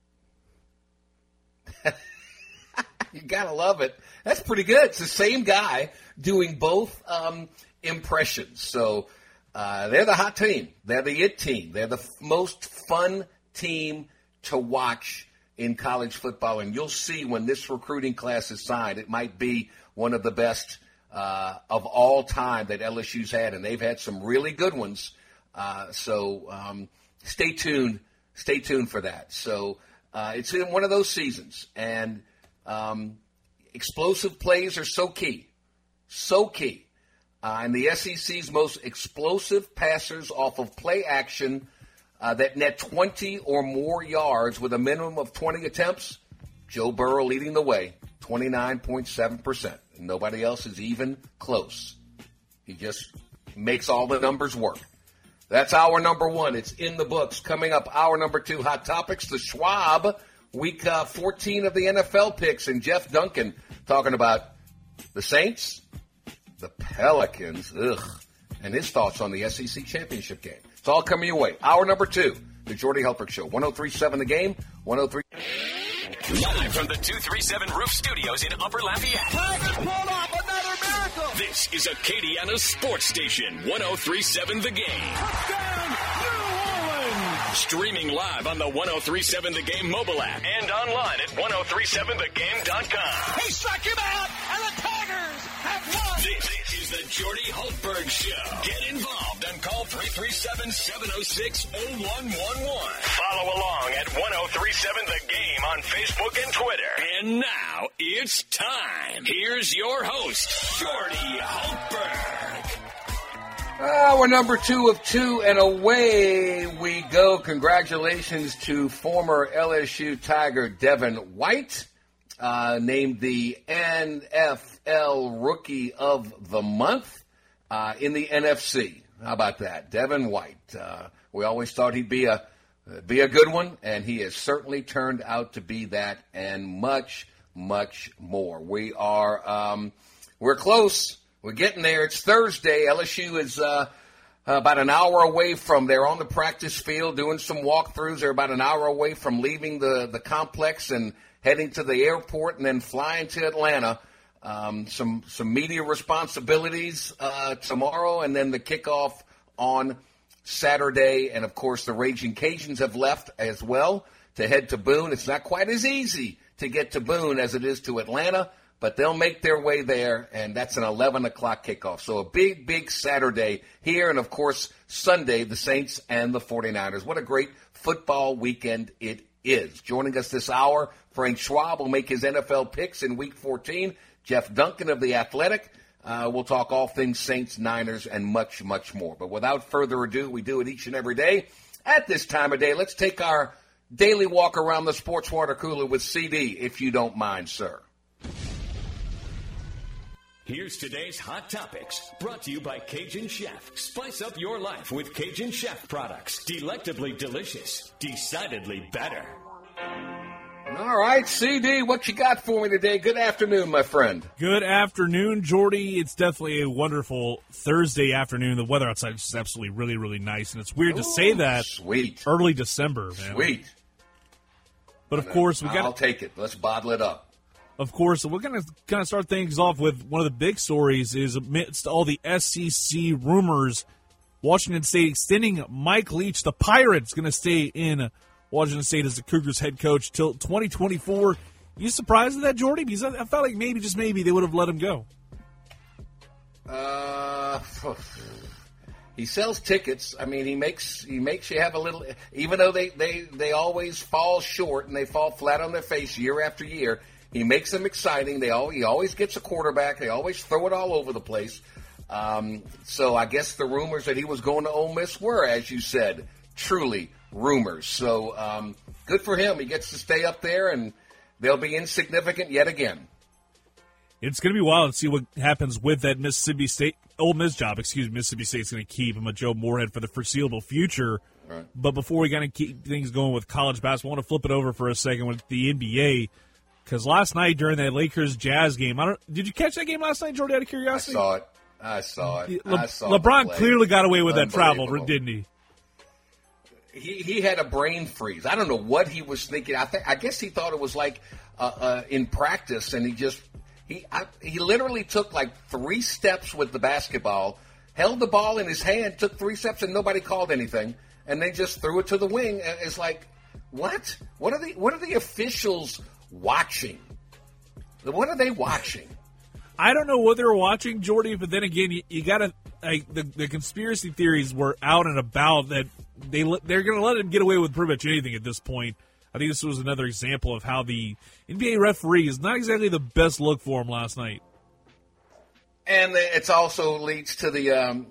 You gotta love it. That's pretty good. It's the same guy doing both impressions. So they're the hot team. They're the it team. They're the most fun team to watch in college football. And you'll see when this recruiting class is signed, it might be one of the best of all time that LSU's had. And they've had some really good ones. So stay tuned. Stay tuned for that. So it's in one of those seasons. And explosive plays are so key. So key. And the SEC's most explosive passers off of play action that net 20 or more yards with a minimum of 20 attempts, Joe Burrow leading the way, 29.7%. Nobody else is even close. He just makes all the numbers work. That's hour number one. It's in the books. Coming up, hour number two, Hot Topics, the Schwab, week 14 of the NFL picks, and Jeff Duncan talking about the Saints, the Pelicans, and his thoughts on the SEC championship game. It's all coming your way. Hour number two, the Jordy Hultberg Show, 103.7 The Game, 103. Live from the 237 Roof Studios in Upper Lafayette. Tigers pulled off another miracle. This is Acadiana Sports Station, 103.7 The Game. Touchdown, New Orleans. Streaming live on the 103.7 The Game mobile app and online at 1037thegame.com. He struck him out, and the Tigers have won. This is the Jordy Hultberg Show. Get involved and call 337-706-0111. Follow along at 1037 The Game on Facebook and Twitter. And now it's time. Here's your host, Jordy Hultberg. We're number 2 of 2, and away we go. Congratulations to former LSU Tiger Devin White, named the NFL Rookie of the Month in the NFC. How about that? Devin White. We always thought he'd be a good one, and he has certainly turned out to be that and much, much more. We're close. We're getting there. It's Thursday. LSU is about an hour away from, they're on the practice field doing some walkthroughs. They're about an hour away from leaving the complex and heading to the airport and then flying to Atlanta. Some media responsibilities tomorrow, and then the kickoff on Saturday. And, of course, the Raging Cajuns have left as well to head to Boone. It's not quite as easy to get to Boone as it is to Atlanta, but they'll make their way there, and that's an 11 o'clock kickoff. So a big, big Saturday here, and, of course, Sunday, the Saints and the 49ers. What a great football weekend it is. Joining us this hour, Frank Schwab will make his NFL picks in Week 14. Jeff Duncan of The Athletic. We'll talk all things Saints, Niners, and much, much more. But without further ado, we do it each and every day. At this time of day, let's take our daily walk around the sports water cooler with CD, if you don't mind, sir. Here's today's Hot Topics, brought to you by Cajun Chef. Spice up your life with Cajun Chef products. Delectably delicious, decidedly better. All right, CD, what you got for me today? Good afternoon, my friend. Good afternoon, Jordy. It's definitely a wonderful Thursday afternoon. The weather outside is just absolutely really, really nice, and it's weird to say that sweet. Early December, man. Sweet. But, of course, I'll take it. Let's bottle it up. Of course, we're going to kind of start things off with one of the big stories is amidst all the SEC rumors, Washington State extending Mike Leach, the Pirates, going to stay in Washington State as the Cougars head coach till 2024. You surprised at that, Jordy? Because I felt like maybe, just maybe, they would have let him go. He sells tickets. I mean, he makes you have a little, even though they always fall short and they fall flat on their face year after year. He makes them exciting. He always gets a quarterback. They always throw it all over the place. So I guess the rumors that he was going to Ole Miss were, as you said, truly rumors. So good for him. He gets to stay up there, and they'll be insignificant yet again. It's going to be wild to see what happens with that Ole Miss job. Mississippi State's going to keep him a Joe Moorhead for the foreseeable future. Right. But before we kind of keep things going with college basketball, I want to flip it over for a second with the NBA. Because last night during that Lakers-Jazz game, did you catch that game last night, Jordy, out of curiosity? I saw it. LeBron clearly got away with that travel, didn't he? He had a brain freeze. I don't know what he was thinking. I guess he thought it was like in practice, and he literally took like 3 steps with the basketball, held the ball in his hand, took 3 steps, and nobody called anything, and they just threw it to the wing. It's like, what? What are the officials watching? What are they watching? I don't know what they were watching, Jordy, but then again, you got to the conspiracy theories were out and about that they're going to let him get away with pretty much anything at this point. I think this was another example of how the NBA referee is not exactly the best look for him last night. And it also leads to the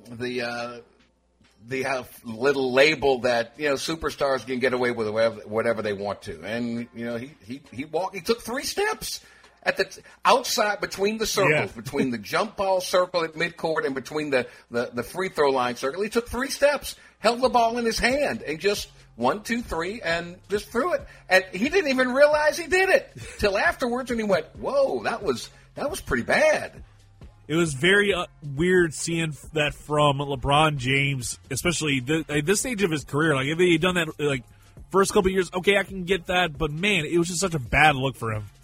little label that, superstars can get away with whatever they want to. And, he took 3 steps at the outside between the circles, between the jump ball circle at midcourt and between the free throw line circle. He took 3 steps, held the ball in his hand, and just 1, 2, 3, and just threw it. And he didn't even realize he did it till afterwards, and he went, "Whoa, that was pretty bad." It was very weird seeing that from LeBron James, especially at this stage of his career. Like, if he had done that, like, first couple of years, okay, I can get that. But, man, it was just such a bad look for him.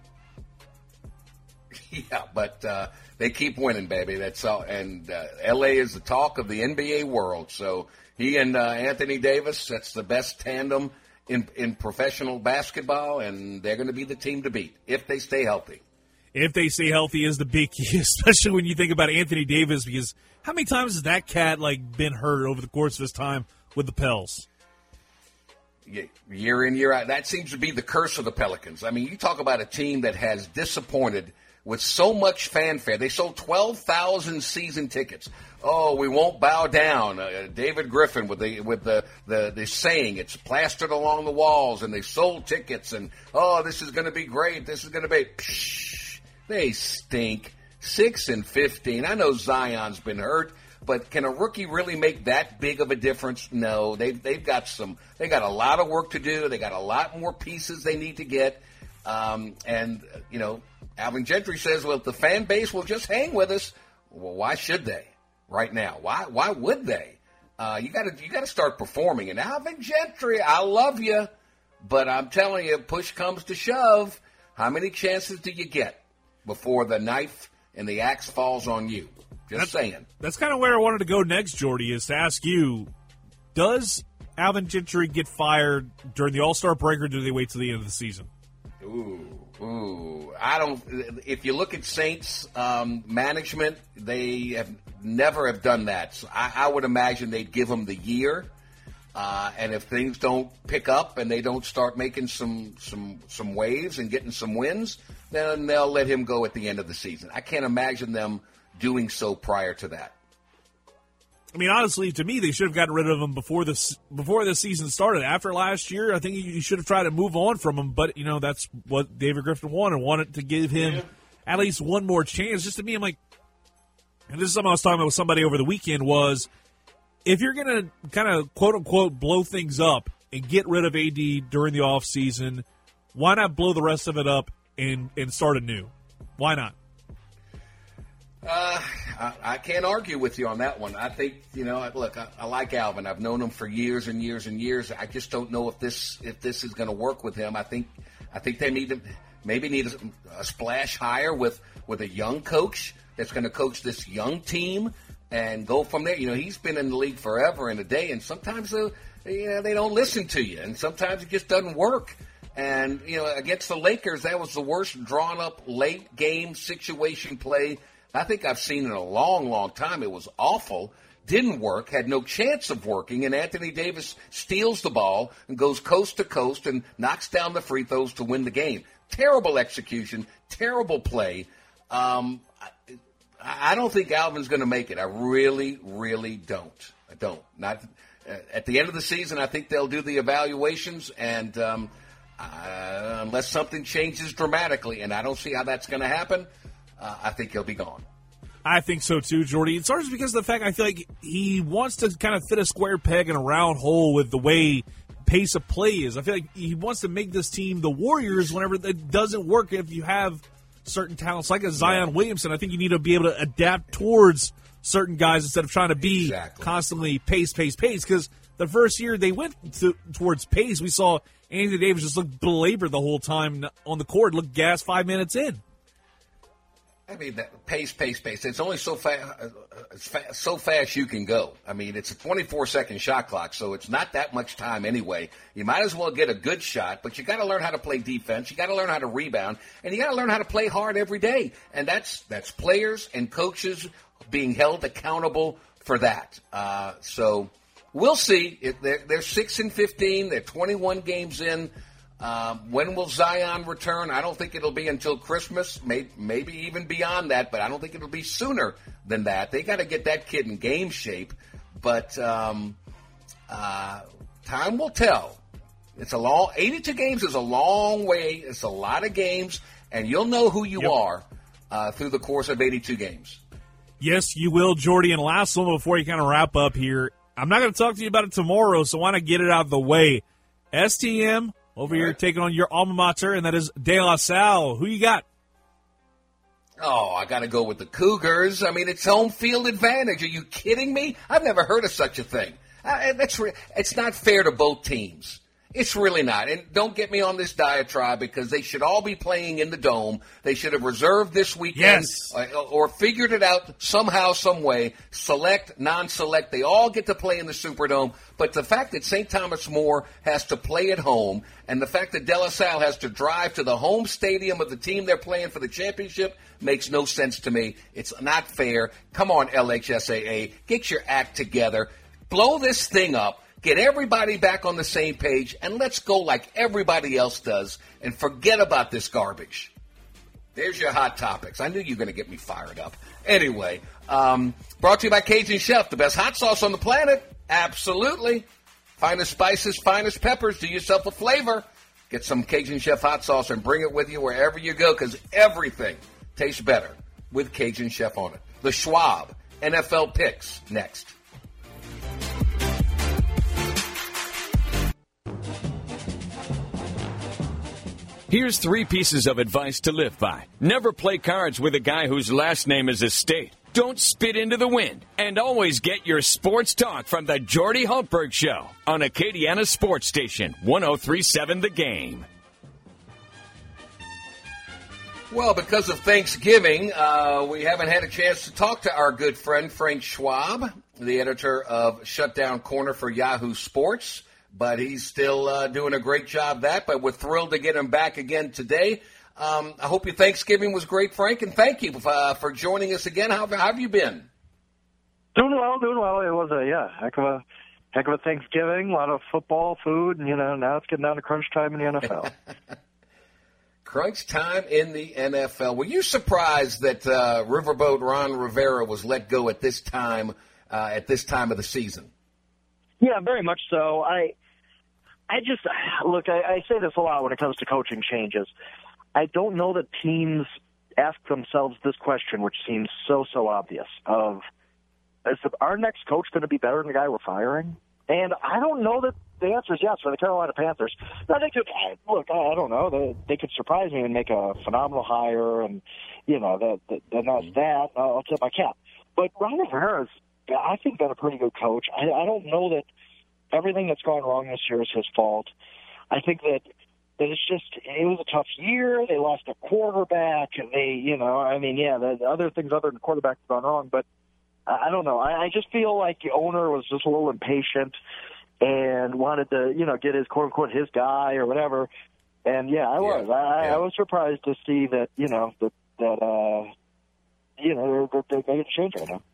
Yeah, but they keep winning, baby. That's all. And L.A. is the talk of the NBA world. So he and Anthony Davis, that's the best tandem in professional basketball, and they're going to be the team to beat if they stay healthy. if they stay healthy, is the big key, especially when you think about Anthony Davis, because how many times has that cat been hurt over the course of his time with the Pels? Year in, year out. That seems to be the curse of the Pelicans. I mean, you talk about a team that has disappointed with so much fanfare. They sold 12,000 season tickets. Oh, we won't bow down. David Griffin with the saying, it's plastered along the walls, and they sold tickets, and, oh, this is going to be great. This is going to be. Psh, they stink. 6-15. I know Zion's been hurt, but can a rookie really make that big of a difference? No, they've got a lot of work to do. They got a lot more pieces they need to get. And Alvin Gentry says, well, if the fan base will just hang with us, well, why should they right now? Why would they? You got to start performing. And Alvin Gentry, I love you, but I'm telling you, push comes to shove. How many chances do you get before the knife and the axe falls on you? Just saying. That's kind of where I wanted to go next, Jordy, is to ask you, does Alvin Gentry get fired during the All-Star break, or do they wait till the end of the season? Ooh. I don't. If you look at Saints management, they have never have done that. So I would imagine they'd give him the year, and if things don't pick up and they don't start making some waves and getting some wins, then they'll let him go at the end of the season. I can't imagine them doing so prior to that. I mean, honestly, to me, they should have gotten rid of him before the season started. After last year, I think you should have tried to move on from him. But, that's what David Griffin wanted to give him at least one more chance. Just to me, I'm like, and this is something I was talking about with somebody over the weekend, was if you're going to kind of, quote-unquote, blow things up and get rid of AD during the offseason, why not blow the rest of it up and start anew? Why not? I can't argue with you on that one. I think, look, I like Alvin. I've known him for years and years and years. I just don't know if this is going to work with him. I think they need a splash hire with a young coach that's going to coach this young team and go from there. He's been in the league forever and a day, and sometimes they don't listen to you, and sometimes it just doesn't work. And against the Lakers, that was the worst drawn up late game situation play I think I've seen in a long, long time. It was awful, didn't work, had no chance of working, and Anthony Davis steals the ball and goes coast to coast and knocks down the free throws to win the game. Terrible execution, terrible play. I don't think Alvin's going to make it. I really, really don't. I don't. Not at the end of the season. I think they'll do the evaluations, and unless something changes dramatically, and I don't see how that's going to happen, I think he'll be gone. I think so too, Jordy. It's always because of the fact I feel like he wants to kind of fit a square peg in a round hole with the way pace of play is. I feel like he wants to make this team the Warriors whenever that doesn't work. If you have certain talents like a Zion Williamson, I think you need to be able to adapt towards certain guys instead of trying to be constantly pace. Because the first year they went towards pace, we saw Anthony Davis just look belabored the whole time on the court, look gassed 5 minutes in. I mean, that pace. It's only so fast you can go. I mean, it's a 24-second shot clock, so it's not that much time anyway. You might as well get a good shot, but you got to learn how to play defense. You got to learn how to rebound, and you got to learn how to play hard every day. And that's players and coaches being held accountable for that. So we'll see. They're 6-15. They're 21 games in. When will Zion return? I don't think it'll be until Christmas, maybe even beyond that, but I don't think it'll be sooner than that. They got to get that kid in game shape, but time will tell. 82 games is a long way. It's a lot of games, and you'll know who you are through the course of 82 games. Yes, you will, Jordy. And last one before you kind of wrap up here. I'm not going to talk to you about it tomorrow, so I want to get it out of the way. STM over here taking on your alma mater, and that is De La Salle. Who you got? Oh, I got to go with the Cougars. I mean, it's home field advantage. Are you kidding me? I've never heard of such a thing. It's not fair to both teams. It's really not. And don't get me on this diatribe because they should all be playing in the Dome. They should have reserved this weekend or figured it out somehow, some way. Select, non-select, they all get to play in the Superdome. But the fact that St. Thomas More has to play at home and the fact that De La Salle has to drive to the home stadium of the team they're playing for the championship makes no sense to me. It's not fair. Come on, LHSAA. Get your act together. Blow this thing up. Get everybody back on the same page, and let's go like everybody else does and forget about this garbage. There's your hot topics. I knew you were going to get me fired up. Anyway, brought to you by Cajun Chef, the best hot sauce on the planet. Absolutely. Finest spices, finest peppers. Do yourself a flavor. Get some Cajun Chef hot sauce and bring it with you wherever you go because everything tastes better with Cajun Chef on it. The Schwab NFL picks next. Here's 3 pieces of advice to live by. Never play cards with a guy whose last name is Estate. Don't spit into the wind. And always get your sports talk from the Jordy Hultberg Show on Acadiana Sports Station, 103.7 The Game. Well, because of Thanksgiving, we haven't had a chance to talk to our good friend Frank Schwab, the editor of Shutdown Corner for Yahoo Sports. But he's still doing a great job that. But we're thrilled to get him back again today. I hope your Thanksgiving was great, Frank, and thank you for joining us again. How have you been? Doing well. It was a heck of a Thanksgiving. A lot of football, food, and now it's getting down to crunch time in the NFL. Crunch time in the NFL. Were you surprised that Riverboat Ron Rivera was let go at this time of the season? Yeah, very much so. I say this a lot when it comes to coaching changes. I don't know that teams ask themselves this question, which seems so obvious, of, is our next coach going to be better than the guy we're firing? And I don't know that the answer is yes for the Carolina Panthers. Now, they could, I don't know. They could surprise me and make a phenomenal hire, and, that's that. I'll tip my cap. But Ron Rivera's, I think, been a pretty good coach. I don't know that everything that's gone wrong this year is his fault. I think that it was a tough year. They lost a quarterback, and the other things other than quarterback have gone wrong. But I don't know. I just feel like the owner was just a little impatient and wanted to, get his quote unquote his guy or whatever. And I was surprised to see that they're making a change right now.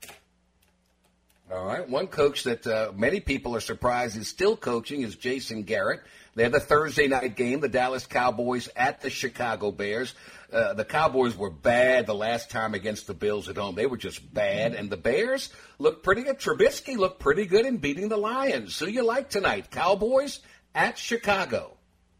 All right. One coach that many people are surprised is still coaching is Jason Garrett. They had the Thursday night game, the Dallas Cowboys at the Chicago Bears. The Cowboys were bad the last time against the Bills at home. They were just bad. And the Bears looked pretty good. Trubisky looked pretty good in beating the Lions. Who you like tonight? Cowboys at Chicago.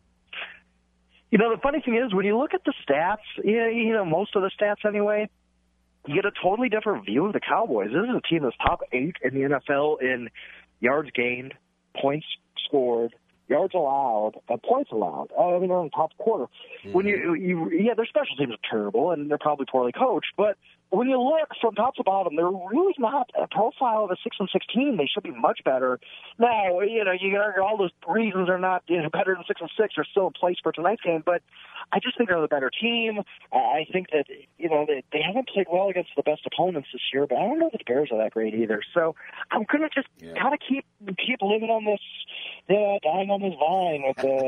The funny thing is, when you look at the stats, most of the stats anyway, you get a totally different view of the Cowboys. This is a team that's top 8 in the NFL in yards gained, points scored, yards allowed, and points allowed. They're in the top quarter. When their special teams are terrible, and they're probably poorly coached, but when you look from top to bottom, they're really not a profile of a 6-6 team. They should be much better. Now, you got all those reasons they're not better than 6-6 are still in place for tonight's game, but I just think they're the better team. I think that, they haven't played well against the best opponents this year, but I don't know that the Bears are that great either. So I'm going to just kind of keep living on this, dying on this vine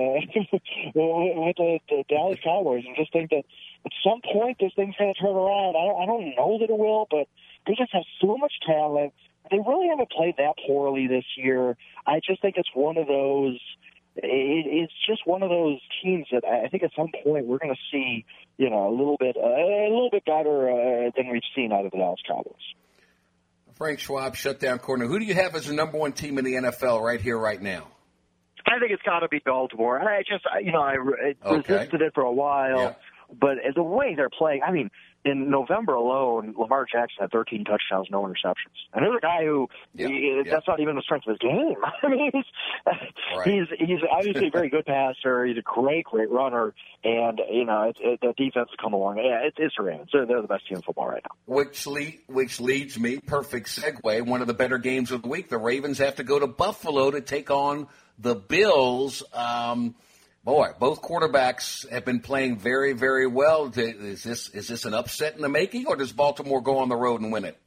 with the Dallas Cowboys, and just think that at some point this thing's going to turn around. I don't know that it will, but they just have so much talent. They really haven't played that poorly this year. I just think it's one of those. It's just one of those teams that I think at some point we're going to see, a little bit better than we've seen out of the Dallas Cowboys. Frank Schwab, Shutdown Corner. Who do you have as the number one team in the NFL right here, right now? I think it's got to be Baltimore. I resisted it for a while. Yeah. But the way they're playing, I mean, in November alone, Lamar Jackson had 13 touchdowns, no interceptions. And there's a guy who, that's not even the strength of his game. I mean, he's obviously a very good passer. He's a great runner. And, the defense has come along. Yeah, it's the Ravens. They're the best team in football right now. Which leads me, perfect segue, one of the better games of the week. The Ravens have to go to Buffalo to take on the Bills. Both quarterbacks have been playing very, very well. Is this an upset in the making, or does Baltimore go on the road and win it?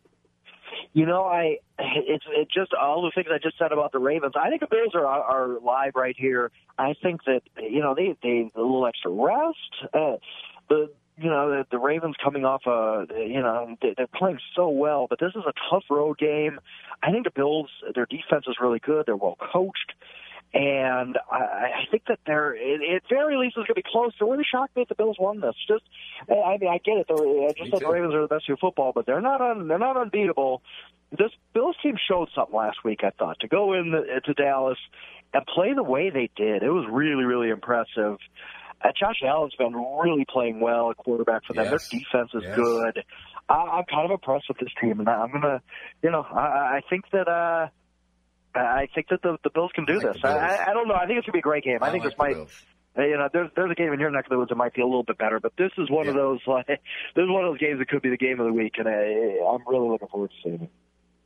It's just all the things I just said about the Ravens. I think the Bills are live right here. I think that they a little extra rest. The Ravens coming off they're playing so well, but this is a tough road game. I think the Bills, their defense is really good. They're well coached. And I think that at very least, it's going to be close. It really shocked me if the Bills won this. I get it. I just said the Ravens are the best team in football, but they're not unbeatable. This Bills team showed something last week, I thought, to go to Dallas and play the way they did. It was really, really impressive. Josh Allen's been really playing well at quarterback for them. Yes. Their defense is good. I'm kind of impressed with this team, and I'm going to, I think that. I think that the Bills can do this. I don't know. I think it's going to be a great game. I think this might. There's a game in your neck of the woods that might be a little bit better, but this is one of those. This is one of those games that could be the game of the week, and I'm really looking forward to seeing it.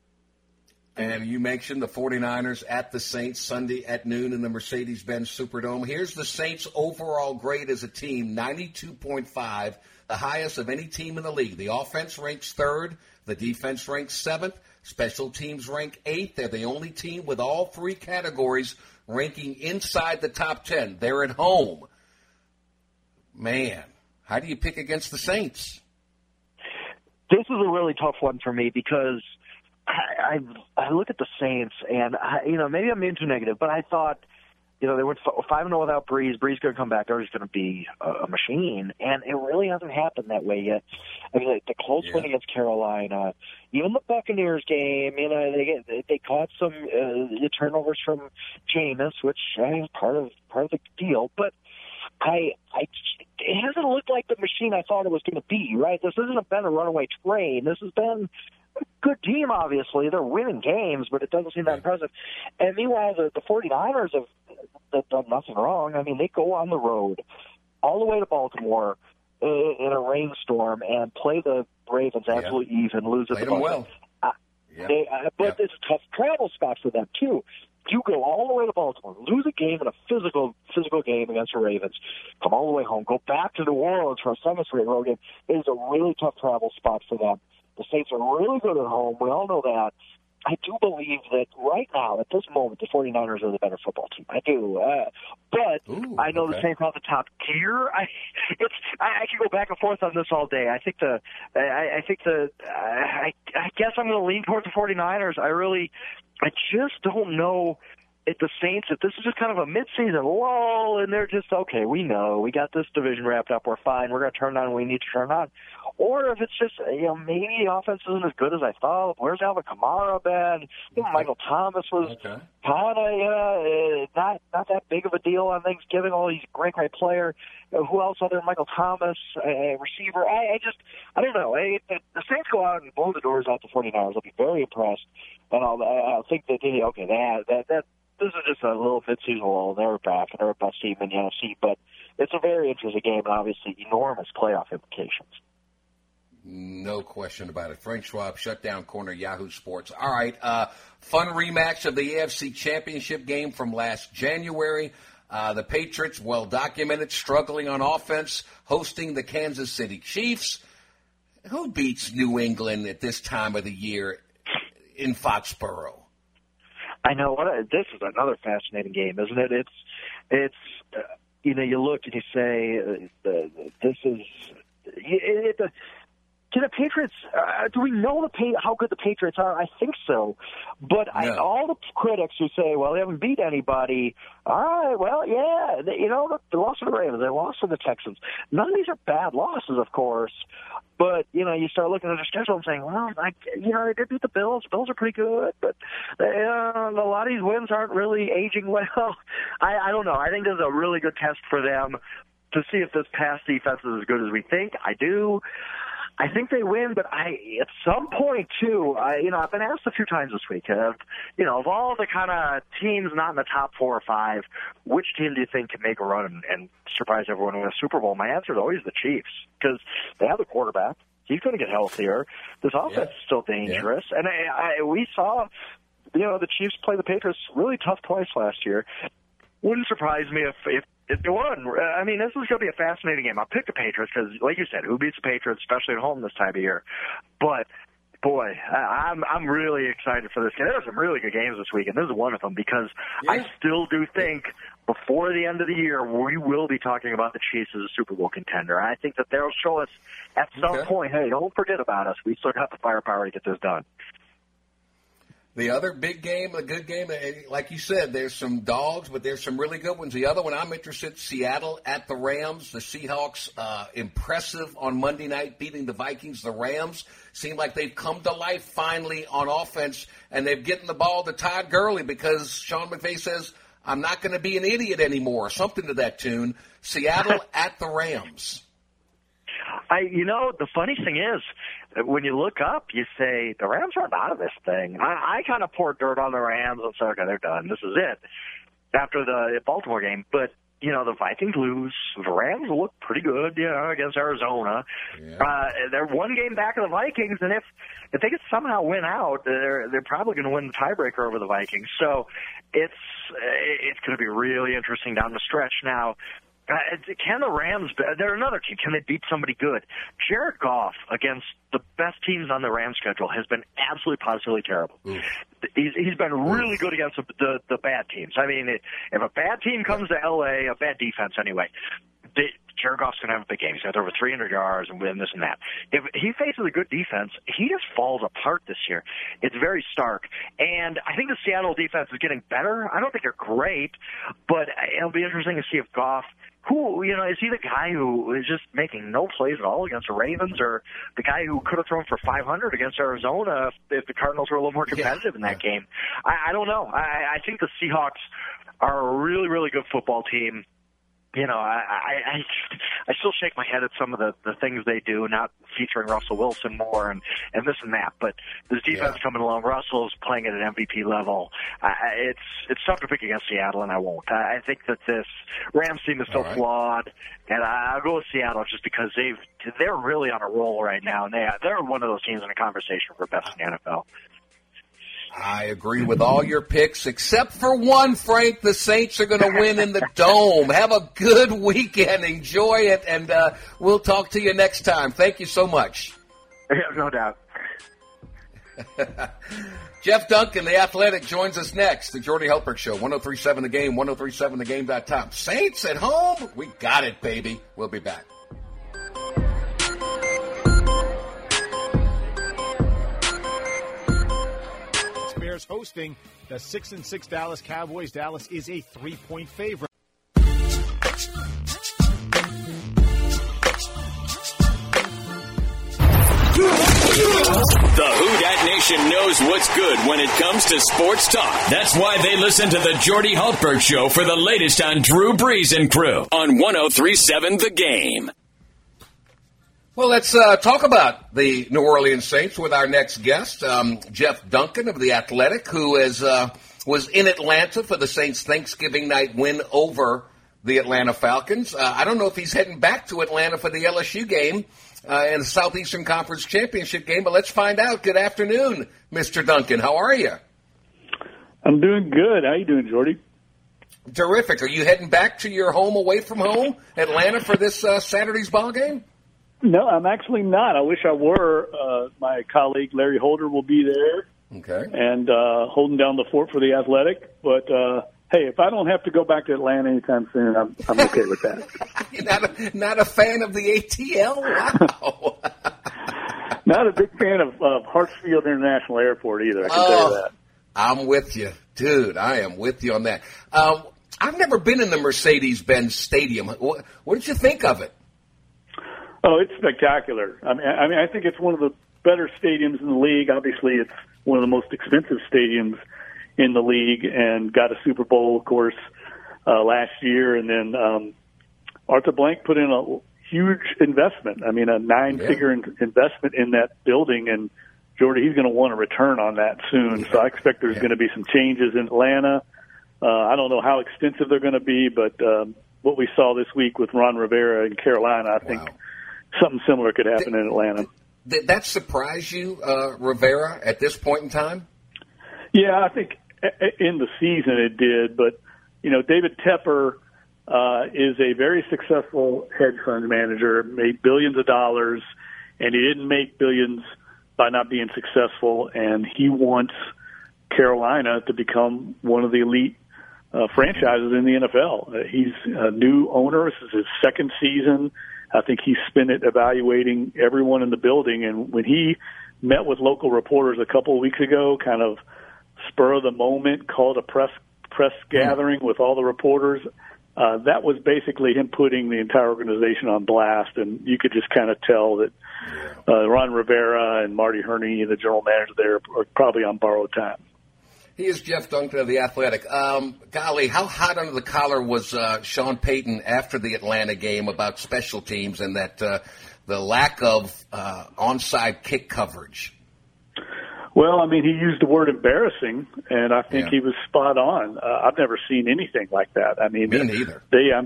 And you mentioned the 49ers at the Saints Sunday at noon in the Mercedes-Benz Superdome. Here's the Saints' overall grade as a team, 92.5, the highest of any team in the league. The offense ranks third. The defense ranks seventh. Special teams rank 8th. They're the only team with all three categories ranking inside the top 10. They're at home. Man, how do you pick against the Saints? This is a really tough one for me because I look at the Saints and, maybe I'm being too negative, but I thought, they went 5-0 without Breeze. Breeze going to come back. They're just going to be a machine. And it really hasn't happened that way yet. I mean, the Colts win against Carolina, even the Buccaneers game, they caught some turnovers from Jameis, which is part of the deal. But it hasn't looked like the machine I thought it was going to be, right? This hasn't been a runaway train. This has been a good team, obviously. They're winning games, but it doesn't seem that impressive. And meanwhile, the 49ers have done nothing wrong. I mean, they go on the road all the way to Baltimore in a rainstorm and play the Ravens absolutely even, lose at the Buccaneers. But it's a tough travel spot for them, too. You go all the way to Baltimore, lose a game in a physical game against the Ravens, come all the way home, go back to New Orleans for a 7th straight road game. It is a really tough travel spot for them. The Saints are really good at home. We all know that. I do believe that right now, at this moment, the 49ers are the better football team. I do. I know the Saints are the top tier. I could go back and forth on this all day. I guess I'm going to lean towards the 49ers. I just don't know if the Saints, if this is just kind of a midseason lull and they're just, okay, we know, we got this division wrapped up, we're fine, we're going to turn on when we need to turn on. Or if it's just, maybe the offense isn't as good as I thought. Where's Alvin Kamara been? Michael Thomas was kind of not that big of a deal on Thanksgiving. All these great players. Who else other than Michael Thomas, a receiver? I don't know. The Saints go out and blow the doors out the 49ers. I'll be very impressed. And I'll think that, this is just a little mid-season lull. They're back, and they're a best team in the NFC. But it's a very interesting game, and obviously enormous playoff implications. No question about it. Frank Schwab, Shutdown Corner, Yahoo Sports. All right, fun rematch of the AFC Championship game from last January. The Patriots, well documented, struggling on offense, hosting the Kansas City Chiefs. Who beats New England at this time of the year in Foxborough? I know. This is another fascinating game, isn't it? It's you look and you say this is to the Patriots. Do we know how good the Patriots are? I think so. But all the critics who say, well, they haven't beat anybody. All right, well, yeah, they lost to the Ravens. They lost to the Texans. None of these are bad losses, of course. But, you start looking at their schedule and saying, well, they did beat the Bills. The Bills are pretty good. But a lot of these wins aren't really aging well. I don't know. I think this is a really good test for them. to see if this pass defense is as good as we think. I do. I think they win, but at some point too, I've been asked a few times this week, of all the kind of teams not in the top 4 or 5, which team do you think can make a run and surprise everyone in a Super Bowl? My answer is always the Chiefs, because they have the quarterback. He's going to get healthier. This offense is still dangerous, and we saw, the Chiefs play the Patriots really tough twice last year. Wouldn't surprise me if they won. I mean, this is going to be a fascinating game. I'll pick the Patriots because, like you said, who beats the Patriots, especially at home this time of year? But, boy, I'm really excited for this game. There are some really good games this week, and this is one of them because I still do think before the end of the year we will be talking about the Chiefs as a Super Bowl contender. I think that they'll show us at some point, hey, don't forget about us. We still got the firepower to get this done. The other big game, a good game, like you said, there's some dogs, but there's some really good ones. The other one I'm interested, Seattle at the Rams. The Seahawks, impressive on Monday night, beating the Vikings. The Rams seem like they've come to life finally on offense, and they've getting the ball to Todd Gurley because Sean McVay says, I'm not going to be an idiot anymore, something to that tune. Seattle at the Rams. The funny thing is, when you look up, you say, the Rams aren't out of this thing. I kind of poured dirt on the Rams and said, okay, they're done. This is it after the Baltimore game. But, the Vikings lose. The Rams look pretty good, against Arizona. Yeah. They're one game back of the Vikings, and if they could somehow win out, they're probably going to win the tiebreaker over the Vikings. So it's going to be really interesting down the stretch now. Can the Rams, they're another team, can they beat somebody good? Jared Goff against the best teams on the Rams schedule has been absolutely positively terrible. He's been really good against the bad teams. I mean, if a bad team comes to L.A., a bad defense anyway, Jared Goff's going to have a big game. He's got over 300 yards and win this and that. If he faces a good defense, he just falls apart this year. It's very stark. And I think the Seattle defense is getting better. I don't think they're great, but it'll be interesting to see if Goff, is he the guy who is just making no plays at all against the Ravens, or the guy who could have thrown for 500 against Arizona if the Cardinals were a little more competitive in that game? I don't know. I think the Seahawks are a really, really good football team. I still shake my head at some of the things they do, not featuring Russell Wilson more and this and that. But this defense coming along, Russell's playing at an MVP level. It's tough to pick against Seattle, and I won't. I think that this Rams team is still flawed, and I'll go with Seattle just because they're really on a roll right now, and they're one of those teams in a conversation for best in the NFL. I agree with all your picks, except for one, Frank. The Saints are going to win in the Dome. Have a good weekend. Enjoy it, and we'll talk to you next time. Thank you so much. Yeah, no doubt. Jeff Duncan, The Athletic, joins us next. The Jordy Hultberg Show, 103.7 The Game, 103.7thegame.com. Saints at home? We got it, baby. We'll be back. Bears hosting the 6-6 Dallas Cowboys. Dallas is a 3-point favorite. The Who Dat Nation knows what's good when it comes to sports talk. That's why they listen to the Jordy Hultberg Show for the latest on Drew Brees and crew on 103.7 The Game. Well, let's talk about the New Orleans Saints with our next guest, Jeff Duncan of The Athletic, who was in Atlanta for the Saints' Thanksgiving night win over the Atlanta Falcons. I don't know if he's heading back to Atlanta for the LSU game in the Southeastern Conference Championship game, but let's find out. Good afternoon, Mr. Duncan. How are you? I'm doing good. How you doing, Jordy? Terrific. Are you heading back to your home away from home, Atlanta, for this Saturday's ball game? No, I'm actually not. I wish I were. My colleague Larry Holder will be there. Okay. And holding down the fort for The Athletic. But, hey, if I don't have to go back to Atlanta anytime soon, I'm okay with that. You're not a fan of the ATL? Wow. Not a big fan of Hartsfield International Airport either, I can tell you that. I'm with you. Dude, I am with you on that. I've never been in the Mercedes-Benz Stadium. What did you think of it? Oh, it's spectacular. I mean, I think it's one of the better stadiums in the league. Obviously, it's one of the most expensive stadiums in the league, and got a Super Bowl, of course, last year. And then Arthur Blank put in a huge investment. I mean, a 9-figure investment in that building, and Jordy, he's going to want a return on that soon. So I expect there's going to be some changes in Atlanta. I don't know how extensive they're going to be, but what we saw this week with Ron Rivera in Carolina, I think something similar could happen in Atlanta. Did that surprise you, Rivera, at this point in time? Yeah, I think in the season it did, but David Tepper is a very successful hedge fund manager, made billions of dollars, and he didn't make billions by not being successful, and he wants Carolina to become one of the elite franchises in the NFL. He's a new owner. This is his second season. I think he spent it evaluating everyone in the building, and when he met with local reporters a couple of weeks ago, kind of spur of the moment, called a press gathering with all the reporters, that was basically him putting the entire organization on blast, and you could just kind of tell that Ron Rivera and Marty Herney, the general manager there, are probably on borrowed time. He is Jeff Duncan of The Athletic. Golly, how hot under the collar was Sean Payton after the Atlanta game about special teams and that the lack of onside kick coverage? Well, I mean, he used the word embarrassing, and I think he was spot on. I've never seen anything like that. I mean, me neither.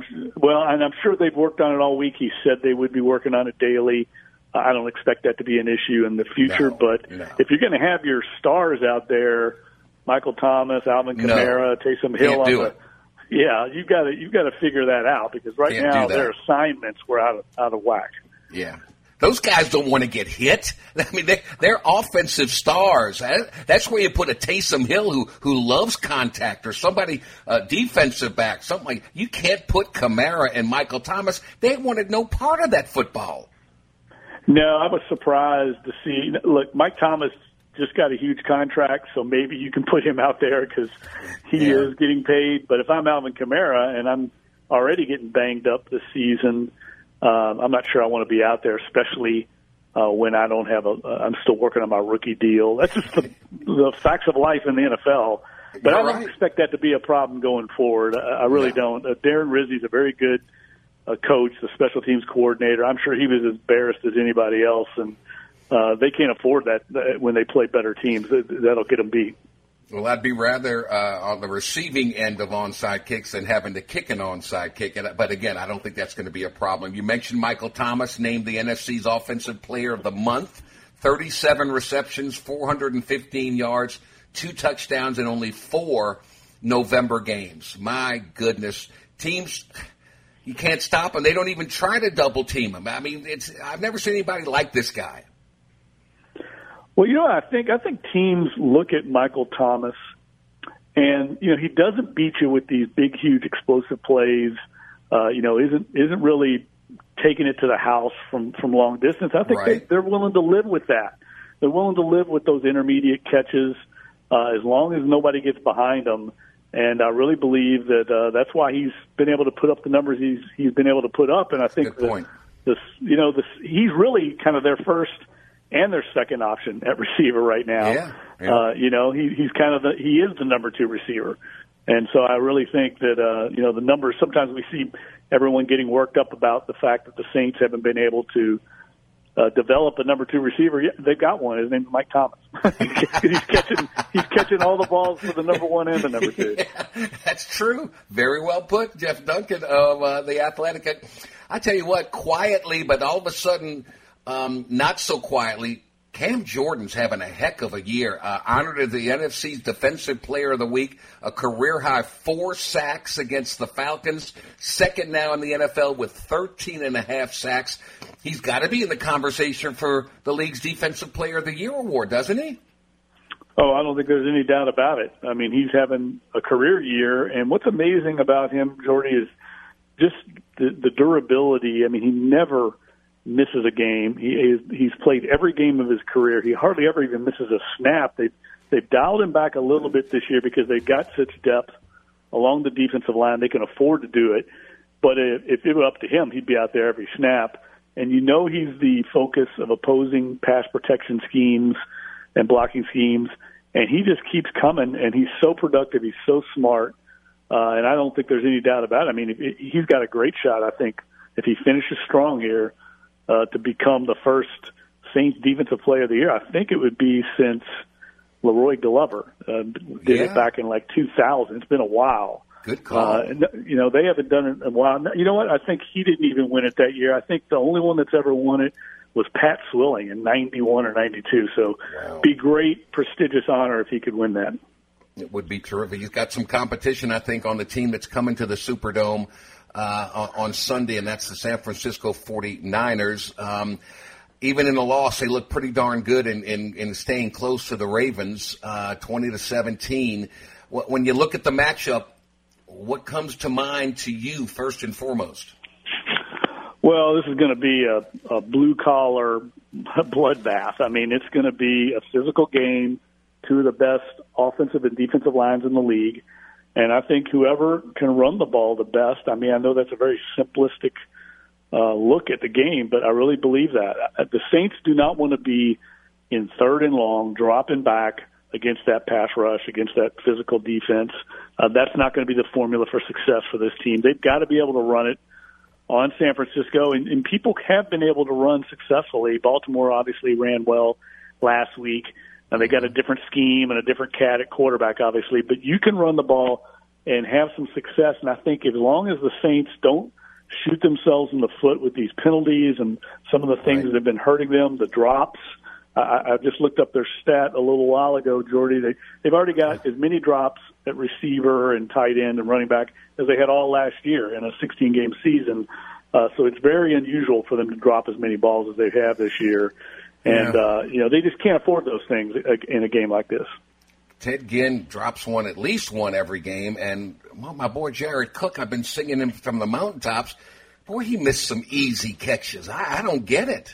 And I'm sure they've worked on it all week. He said they would be working on it daily. I don't expect that to be an issue in the future. If you're going to have your stars out there, Michael Thomas, Alvin Kamara, Taysom Hill, you've got to figure that out, because right now their assignments were out of whack. Yeah. Those guys don't want to get hit. I mean, they're offensive stars. That's where you put a Taysom Hill who loves contact, or somebody, defensive back, something like. You can't put Kamara and Michael Thomas. They wanted no part of that football. No, I was surprised to see. Look, Mike Thomas just got a huge contract, so maybe you can put him out there because he is getting paid. But if I'm Alvin Kamara and I'm already getting banged up this season, I'm not sure I want to be out there, especially when I don't have I'm still working on my rookie deal. That's just the facts of life in the NFL. But I don't expect that to be a problem going forward. I really don't. Darren Rizzi's a very good coach, the special teams coordinator. I'm sure he was as embarrassed as anybody else, and they can't afford that when they play better teams. That'll get them beat. Well, I'd be rather on the receiving end of onside kicks than having to kick an onside kick. But again, I don't think that's going to be a problem. You mentioned Michael Thomas, named the NFC's Offensive Player of the Month, 37 receptions, 415 yards, 2 touchdowns in only 4 November games. My goodness. Teams, you can't stop them. They don't even try to double team him. I mean, I've never seen anybody like this guy. Well, I think teams look at Michael Thomas, and he doesn't beat you with these big, huge, explosive plays. Isn't really taking it to the house from long distance. I think they're willing to live with that. They're willing to live with those intermediate catches as long as nobody gets behind them. And I really believe that that's why he's been able to put up the numbers he's been able to put up. And I think he's really kind of their first and their second option at receiver right now. He's kind of he is the number 2 receiver. And so I really think that, the numbers, sometimes we see everyone getting worked up about the fact that the Saints haven't been able to develop a number 2 receiver. Yeah, they've got one. His name's Mike Thomas. he's catching all the balls for the number 1 and the number 2. Yeah, that's true. Very well put, Jeff Duncan of The Athletic. I tell you what, quietly, but all of a sudden, not so quietly, Cam Jordan's having a heck of a year. Honored as the NFC's Defensive Player of the Week, a career-high 4 sacks against the Falcons, second now in the NFL with 13.5 sacks. He's got to be in the conversation for the league's Defensive Player of the Year award, doesn't he? Oh, I don't think there's any doubt about it. I mean, he's having a career year, and what's amazing about him, Jordy, is just the durability. I mean, he never misses a game. He's played every game of his career. He hardly ever even misses a snap. They've dialed him back a little bit this year because they've got such depth along the defensive line. They can afford to do it. But if it were up to him, he'd be out there every snap. And he's the focus of opposing pass protection schemes and blocking schemes. And he just keeps coming, and he's so productive. He's so smart. And I don't think there's any doubt about it. I mean, he's got a great shot, I think, if he finishes strong here, to become the first Saints Defensive Player of the Year. I think it would be since Leroy Glover did it back in like 2000. It's been a while. Good call. They haven't done it in a while. You know what? I think he didn't even win it that year. I think the only one that's ever won it was Pat Swilling in 91 or 92. So be great, prestigious honor if he could win that. It would be terrific. He's got some competition, I think, on the team that's coming to the Superdome on Sunday, and that's the San Francisco 49ers. Even in the loss, they look pretty darn good in staying close to the Ravens, 20-17. When you look at the matchup, what comes to mind to you first and foremost? Well, this is going to be a blue-collar bloodbath. I mean, it's going to be a physical game, two of the best offensive and defensive lines in the league. And I think whoever can run the ball the best, I mean, I know that's a very simplistic look at the game, but I really believe that. The Saints do not want to be in third and long, dropping back against that pass rush, against that physical defense. That's not going to be the formula for success for this team. They've got to be able to run it on San Francisco, and people have been able to run successfully. Baltimore obviously ran well last week. Now, they got a different scheme and a different cat at quarterback, obviously, but you can run the ball and have some success, and I think as long as the Saints don't shoot themselves in the foot with these penalties and some of the things that have been hurting them, the drops. I just looked up their stat a little while ago, Jordy. They've already got as many drops at receiver and tight end and running back as they had all last year in a 16-game season. So it's very unusual for them to drop as many balls as they have this year. And, they just can't afford those things in a game like this. Ted Ginn drops at least one every game. And my boy Jared Cook, I've been singing him from the mountaintops. Boy, he missed some easy catches. I don't get it.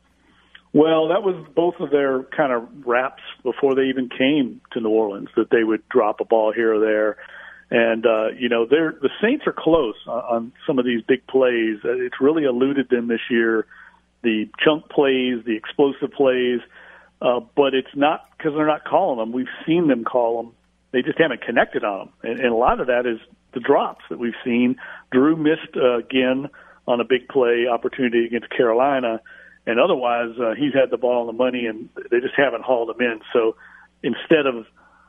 Well, that was both of their kind of raps before they even came to New Orleans, that they would drop a ball here or there. And, the Saints are close on some of these big plays. It's really eluded them this year, the chunk plays, the explosive plays, but it's not because they're not calling them. We've seen them call them. They just haven't connected on them. And a lot of that is the drops that we've seen. Drew missed again on a big play opportunity against Carolina. And otherwise, he's had the ball on the money, and they just haven't hauled him in. So instead of,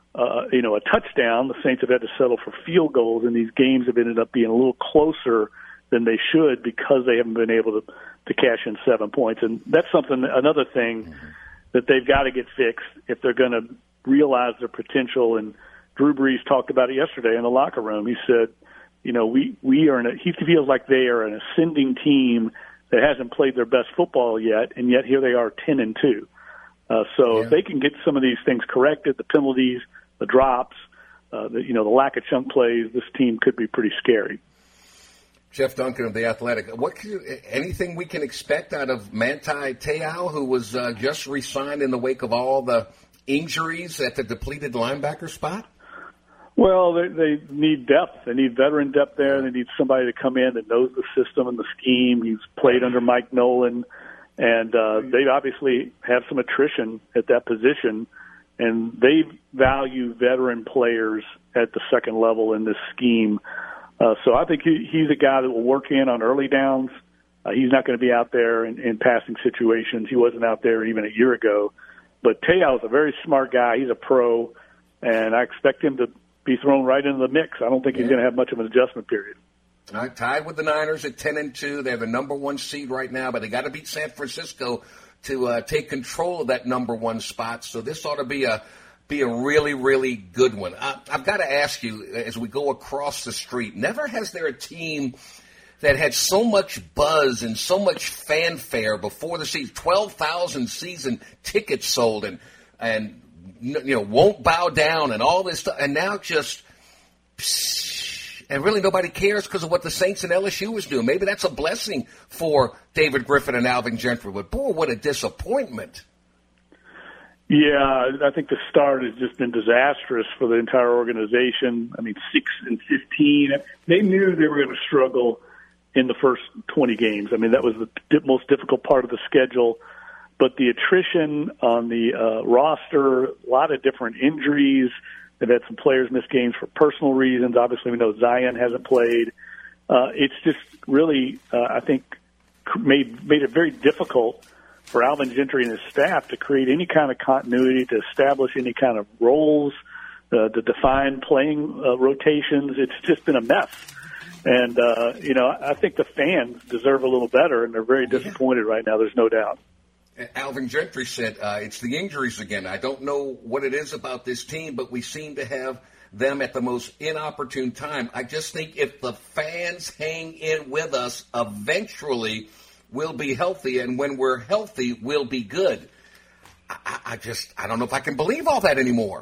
a touchdown, the Saints have had to settle for field goals, and these games have ended up being a little closer than they should because they haven't been able to cash in 7 points. And that's another thing that they've got to get fixed if they're going to realize their potential. And Drew Brees talked about it yesterday in the locker room. He said, he feels like they are an ascending team that hasn't played their best football yet, and yet here they are 10-2. If they can get some of these things corrected, the penalties, the drops, the lack of chunk plays, this team could be pretty scary. Jeff Duncan of The Athletic. Anything we can expect out of Manti Te'o, who was just re-signed in the wake of all the injuries at the depleted linebacker spot? Well, they need depth. They need veteran depth there. They need somebody to come in that knows the system and the scheme. He's played under Mike Nolan, and they obviously have some attrition at that position, and they value veteran players at the second level in this scheme. So I think he's a guy that will work in on early downs. He's not going to be out there in passing situations. He wasn't out there even a year ago. But Te'o is a very smart guy. He's a pro, and I expect him to be thrown right into the mix. I don't think he's going to have much of an adjustment period. All right, tied with the Niners at 10-2. They're the number one seed right now, but they got to beat San Francisco to take control of that number one spot. So this ought to be a really, really good one. I've got to ask you, as we go across the street, never has there a team that had so much buzz and so much fanfare before the season, 12,000 season tickets sold, and won't bow down and all this stuff, and now just and really nobody cares because of what the Saints and LSU was doing. Maybe that's a blessing for David Griffin and Alvin Gentry, but boy, what a disappointment. Yeah, I think the start has just been disastrous for the entire organization. I mean, 6-15. They knew they were going to struggle in the first 20 games. I mean, that was the most difficult part of the schedule. But the attrition on the roster, a lot of different injuries, They've had some players miss games for personal reasons. Obviously, we know Zion hasn't played. It's just really, I think, made it very difficult for Alvin Gentry and his staff to create any kind of continuity, to establish any kind of roles, to define playing rotations. It's just been a mess. And, I think the fans deserve a little better, and they're very disappointed right now. There's no doubt. Alvin Gentry said, it's the injuries again. I don't know what it is about this team, but we seem to have them at the most inopportune time. I just think if the fans hang in with us, eventually we'll be healthy, and when we're healthy, we'll be good. I don't know if I can believe all that anymore.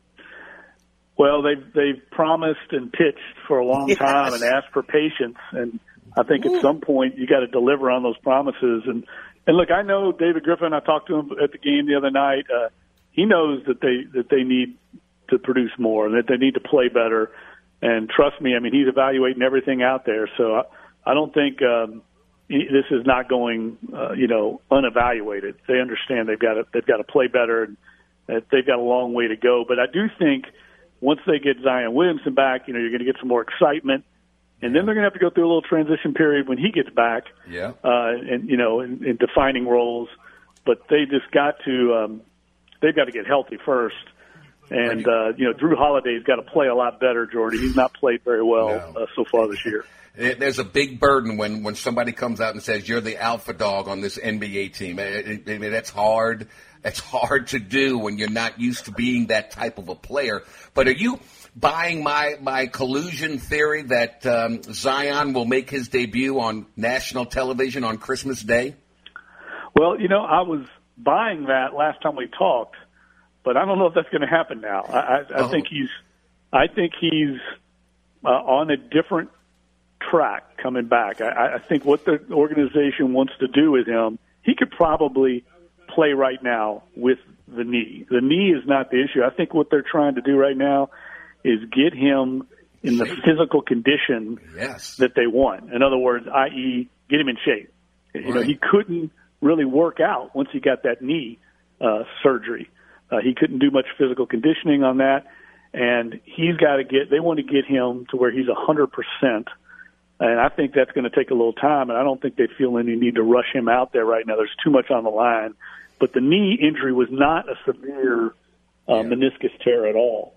Well, they've promised and pitched for a long time and asked for patience, and I think at some point you got to deliver on those promises. And look, I know David Griffin. I talked to him at the game the other night. He knows that they need to produce more and that they need to play better. And trust me, I mean, he's evaluating everything out there. So I don't think this is not going, unevaluated. They understand they've got to play better, and that they've got a long way to go. But I do think once they get Zion Williamson back, you're going to get some more excitement. And then they're going to have to go through a little transition period when he gets back. Yeah. In defining roles. But they just got to, they've got to get healthy first. And, Drew Holiday's got to play a lot better, Jordy. He's not played very well so far this year. There's a big burden when somebody comes out and says you're the alpha dog on this NBA team. I mean, that's hard. It's hard to do when you're not used to being that type of a player. But are you buying my collusion theory that Zion will make his debut on national television on Christmas Day? Well, I was buying that last time we talked, but I don't know if that's going to happen now. I think he's on a different track coming back. I think what the organization wants to do with him, he could probably play right now with the knee. The knee is not the issue. I think what they're trying to do right now is get him in the physical condition that they want. In other words, i.e., get him in shape. Right. He couldn't really work out once he got that knee surgery. He couldn't do much physical conditioning on that, and they want to get him to where he's 100%. And I think that's going to take a little time, and I don't think they feel any need to rush him out there right now. There's too much on the line. But the knee injury was not a severe meniscus tear at all.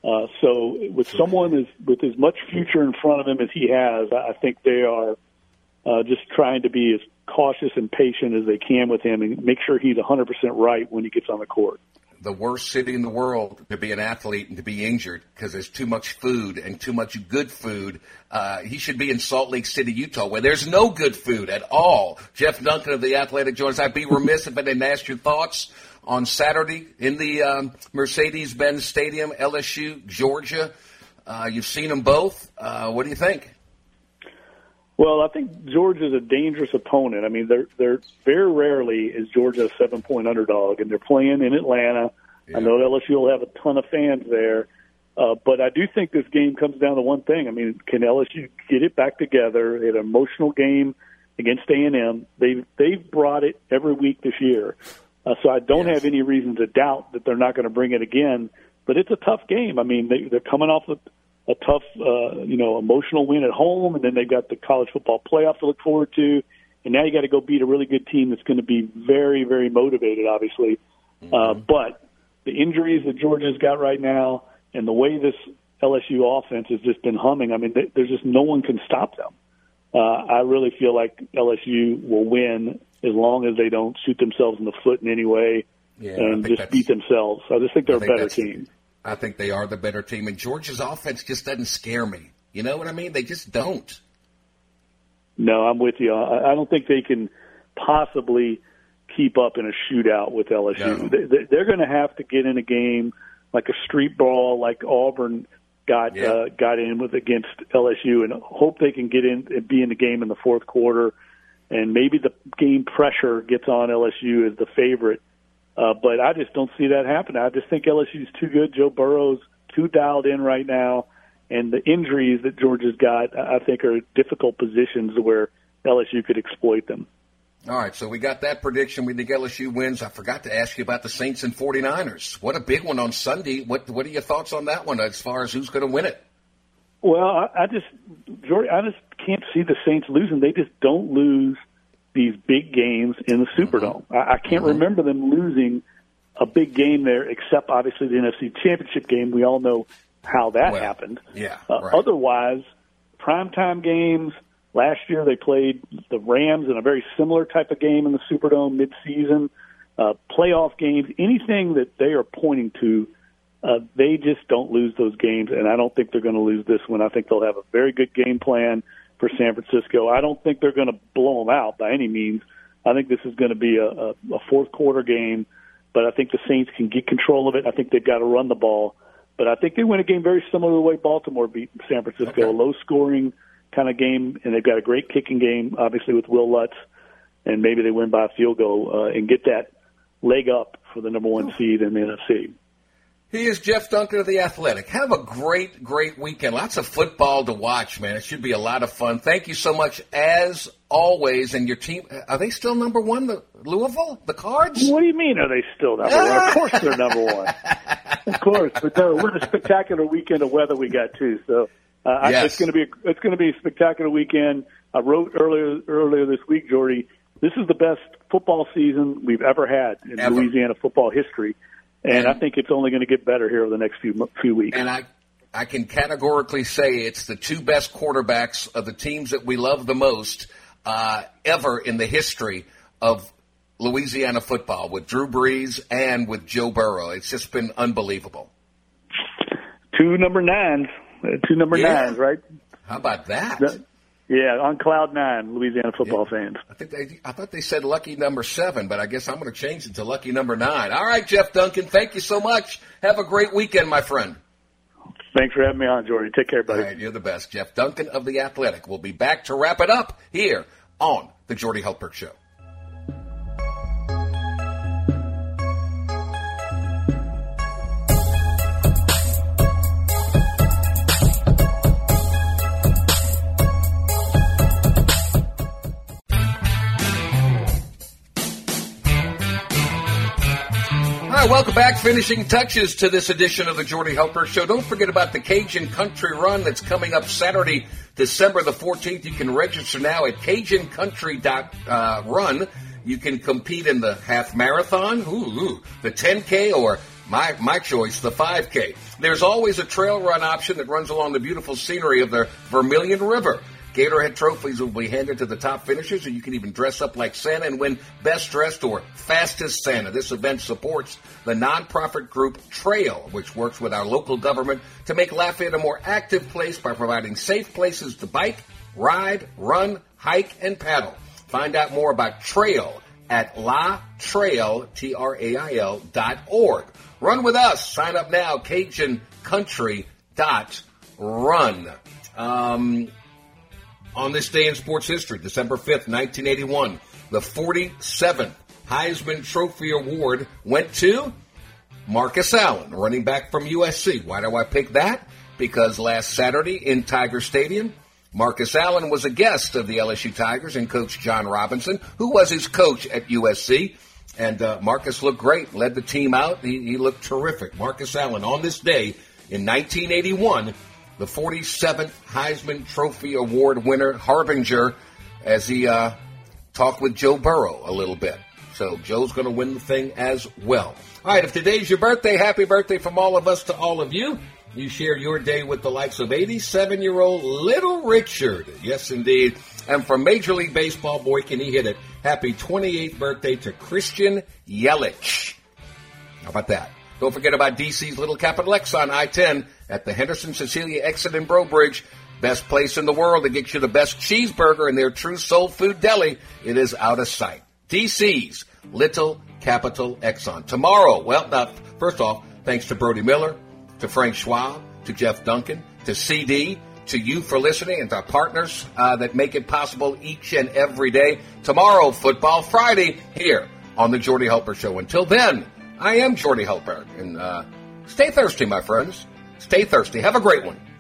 So with someone with as much future in front of him as he has, I think they are just trying to be as cautious and patient as they can with him and make sure he's 100% right when he gets on the court. The worst city in the world to be an athlete and to be injured because there's too much food and too much good food. He should be in Salt Lake City, Utah, where there's no good food at all. Jeff Duncan of The Athletic joins. I'd be remiss if I didn't ask your thoughts on Saturday in the Mercedes-Benz Stadium, LSU, Georgia. You've seen them both. What do you think? Well, I think Georgia's a dangerous opponent. I mean, they're very rarely is Georgia a 7-point underdog, and they're playing in Atlanta. Yeah. I know LSU will have a ton of fans there, but I do think this game comes down to one thing. I mean, can LSU get it back together? They had an emotional game against A&M. They've brought it every week this year, so I don't have any reason to doubt that they're not going to bring it again. But it's a tough game. I mean, they're coming off a tough, emotional win at home, and then they've got the college football playoff to look forward to. And now you got to go beat a really good team that's going to be very, very motivated, obviously. Mm-hmm. But the injuries that Georgia's got right now and the way this LSU offense has just been humming, I mean, there's just no one can stop them. I really feel like LSU will win as long as they don't shoot themselves in the foot in any way and just beat themselves. I just think they're a better team. I think they are the better team, and Georgia's offense just doesn't scare me. You know what I mean? They just don't. No, I'm with you. I don't think they can possibly keep up in a shootout with LSU. No. They're going to have to get in a game like a street ball, like Auburn got in with against LSU, and hope they can get in and be in the game in the fourth quarter. And maybe the game pressure gets on LSU as the favorite. But I just don't see that happening. I just think LSU's too good. Joe Burrow's too dialed in right now. And the injuries that Georgia's got, I think, are difficult positions where LSU could exploit them. All right, so we got that prediction. We think LSU wins. I forgot to ask you about the Saints and 49ers. What a big one on Sunday. What are your thoughts on that one as far as who's going to win it? Well, Jordy, I just can't see the Saints losing. They just don't lose these big games in the Superdome. I can't remember them losing a big game there, except obviously the NFC Championship game. We all know how that happened. Yeah. Right. Otherwise, primetime games. Last year they played the Rams in a very similar type of game in the Superdome midseason. Playoff games, anything that they are pointing to, they just don't lose those games, and I don't think they're going to lose this one. I think they'll have a very good game plan for San Francisco. I don't think they're going to blow them out by any means. I think this is going to be a fourth quarter game, but I think the Saints can get control of it. I think they've got to run the ball, but I think they win a game very similar to the way Baltimore beat San Francisco, a low-scoring kind of game, and they've got a great kicking game, obviously, with Will Lutz, and maybe they win by a field goal and get that leg up for the number one seed in the NFC. He is Jeff Duncan of The Athletic. Have a great, great weekend. Lots of football to watch, man. It should be a lot of fun. Thank you so much, as always. And your team, are they still number one, the Louisville, the Cards? What do you mean, are they still number one? Of course they're number one. Of course. But no, what a spectacular weekend of weather we got, too. So it's going to be a spectacular weekend. I wrote earlier this week, Jordy, this is the best football season we've ever had in Louisiana football history. And I think it's only going to get better here over the next few weeks. And I can categorically say it's the two best quarterbacks of the teams that we love the most ever in the history of Louisiana football, with Drew Brees and with Joe Burrow. It's just been unbelievable. Two number nines, right? How about that? Yeah, on cloud nine, Louisiana football fans. I thought they said lucky number 7, but I guess I'm going to change it to lucky number 9. All right, Jeff Duncan, thank you so much. Have a great weekend, my friend. Thanks for having me on, Jordy. Take care, buddy. All right, you're the best. Jeff Duncan of The Athletic. We'll be back to wrap it up here on The Jordy Hultberg Show. Welcome back. Finishing touches to this edition of the Jordy Hultberg Show. Don't forget about the Cajun Country Run that's coming up Saturday, December the 14th. You can register now at CajunCountry.run. You can compete in the half marathon, the 10K, or my choice, the 5K. There's always a trail run option that runs along the beautiful scenery of the Vermilion River. Gatorhead trophies will be handed to the top finishers, and you can even dress up like Santa and win Best Dressed or Fastest Santa. This event supports the nonprofit group Trail, which works with our local government to make Lafayette a more active place by providing safe places to bike, ride, run, hike, and paddle. Find out more about Trail at latrail.org. Run with us. Sign up now, CajunCountry.run. On this day in sports history, December 5th, 1981, the 47th Heisman Trophy Award went to Marcus Allen, running back from USC. Why do I pick that? Because last Saturday in Tiger Stadium, Marcus Allen was a guest of the LSU Tigers and Coach John Robinson, who was his coach at USC. And Marcus looked great, led the team out. He looked terrific. Marcus Allen, on this day in 1981, the 47th Heisman Trophy Award winner, harbinger, as he talked with Joe Burrow a little bit. So Joe's going to win the thing as well. All right, if today's your birthday, happy birthday from all of us to all of you. You share your day with the likes of 87-year-old Little Richard. Yes, indeed. And from Major League Baseball, boy, can he hit it. Happy 28th birthday to Christian Yelich. How about that? Don't forget about DC's Little Capital X on I-10 at the Henderson-Cecilia exit in Breaux Bridge. Best place in the world to get you the best cheeseburger in their true soul food deli. It is out of sight. DC's Little Capital Exxon. Tomorrow, first off, thanks to Brody Miller, to Frank Schwab, to Jeff Duncan, to CD, to you for listening, and to our partners that make it possible each and every day. Tomorrow, Football Friday, here on the Jordy Hultberg Show. Until then, I am Jordy Hultberg, and stay thirsty, my friends. Stay thirsty. Have a great one.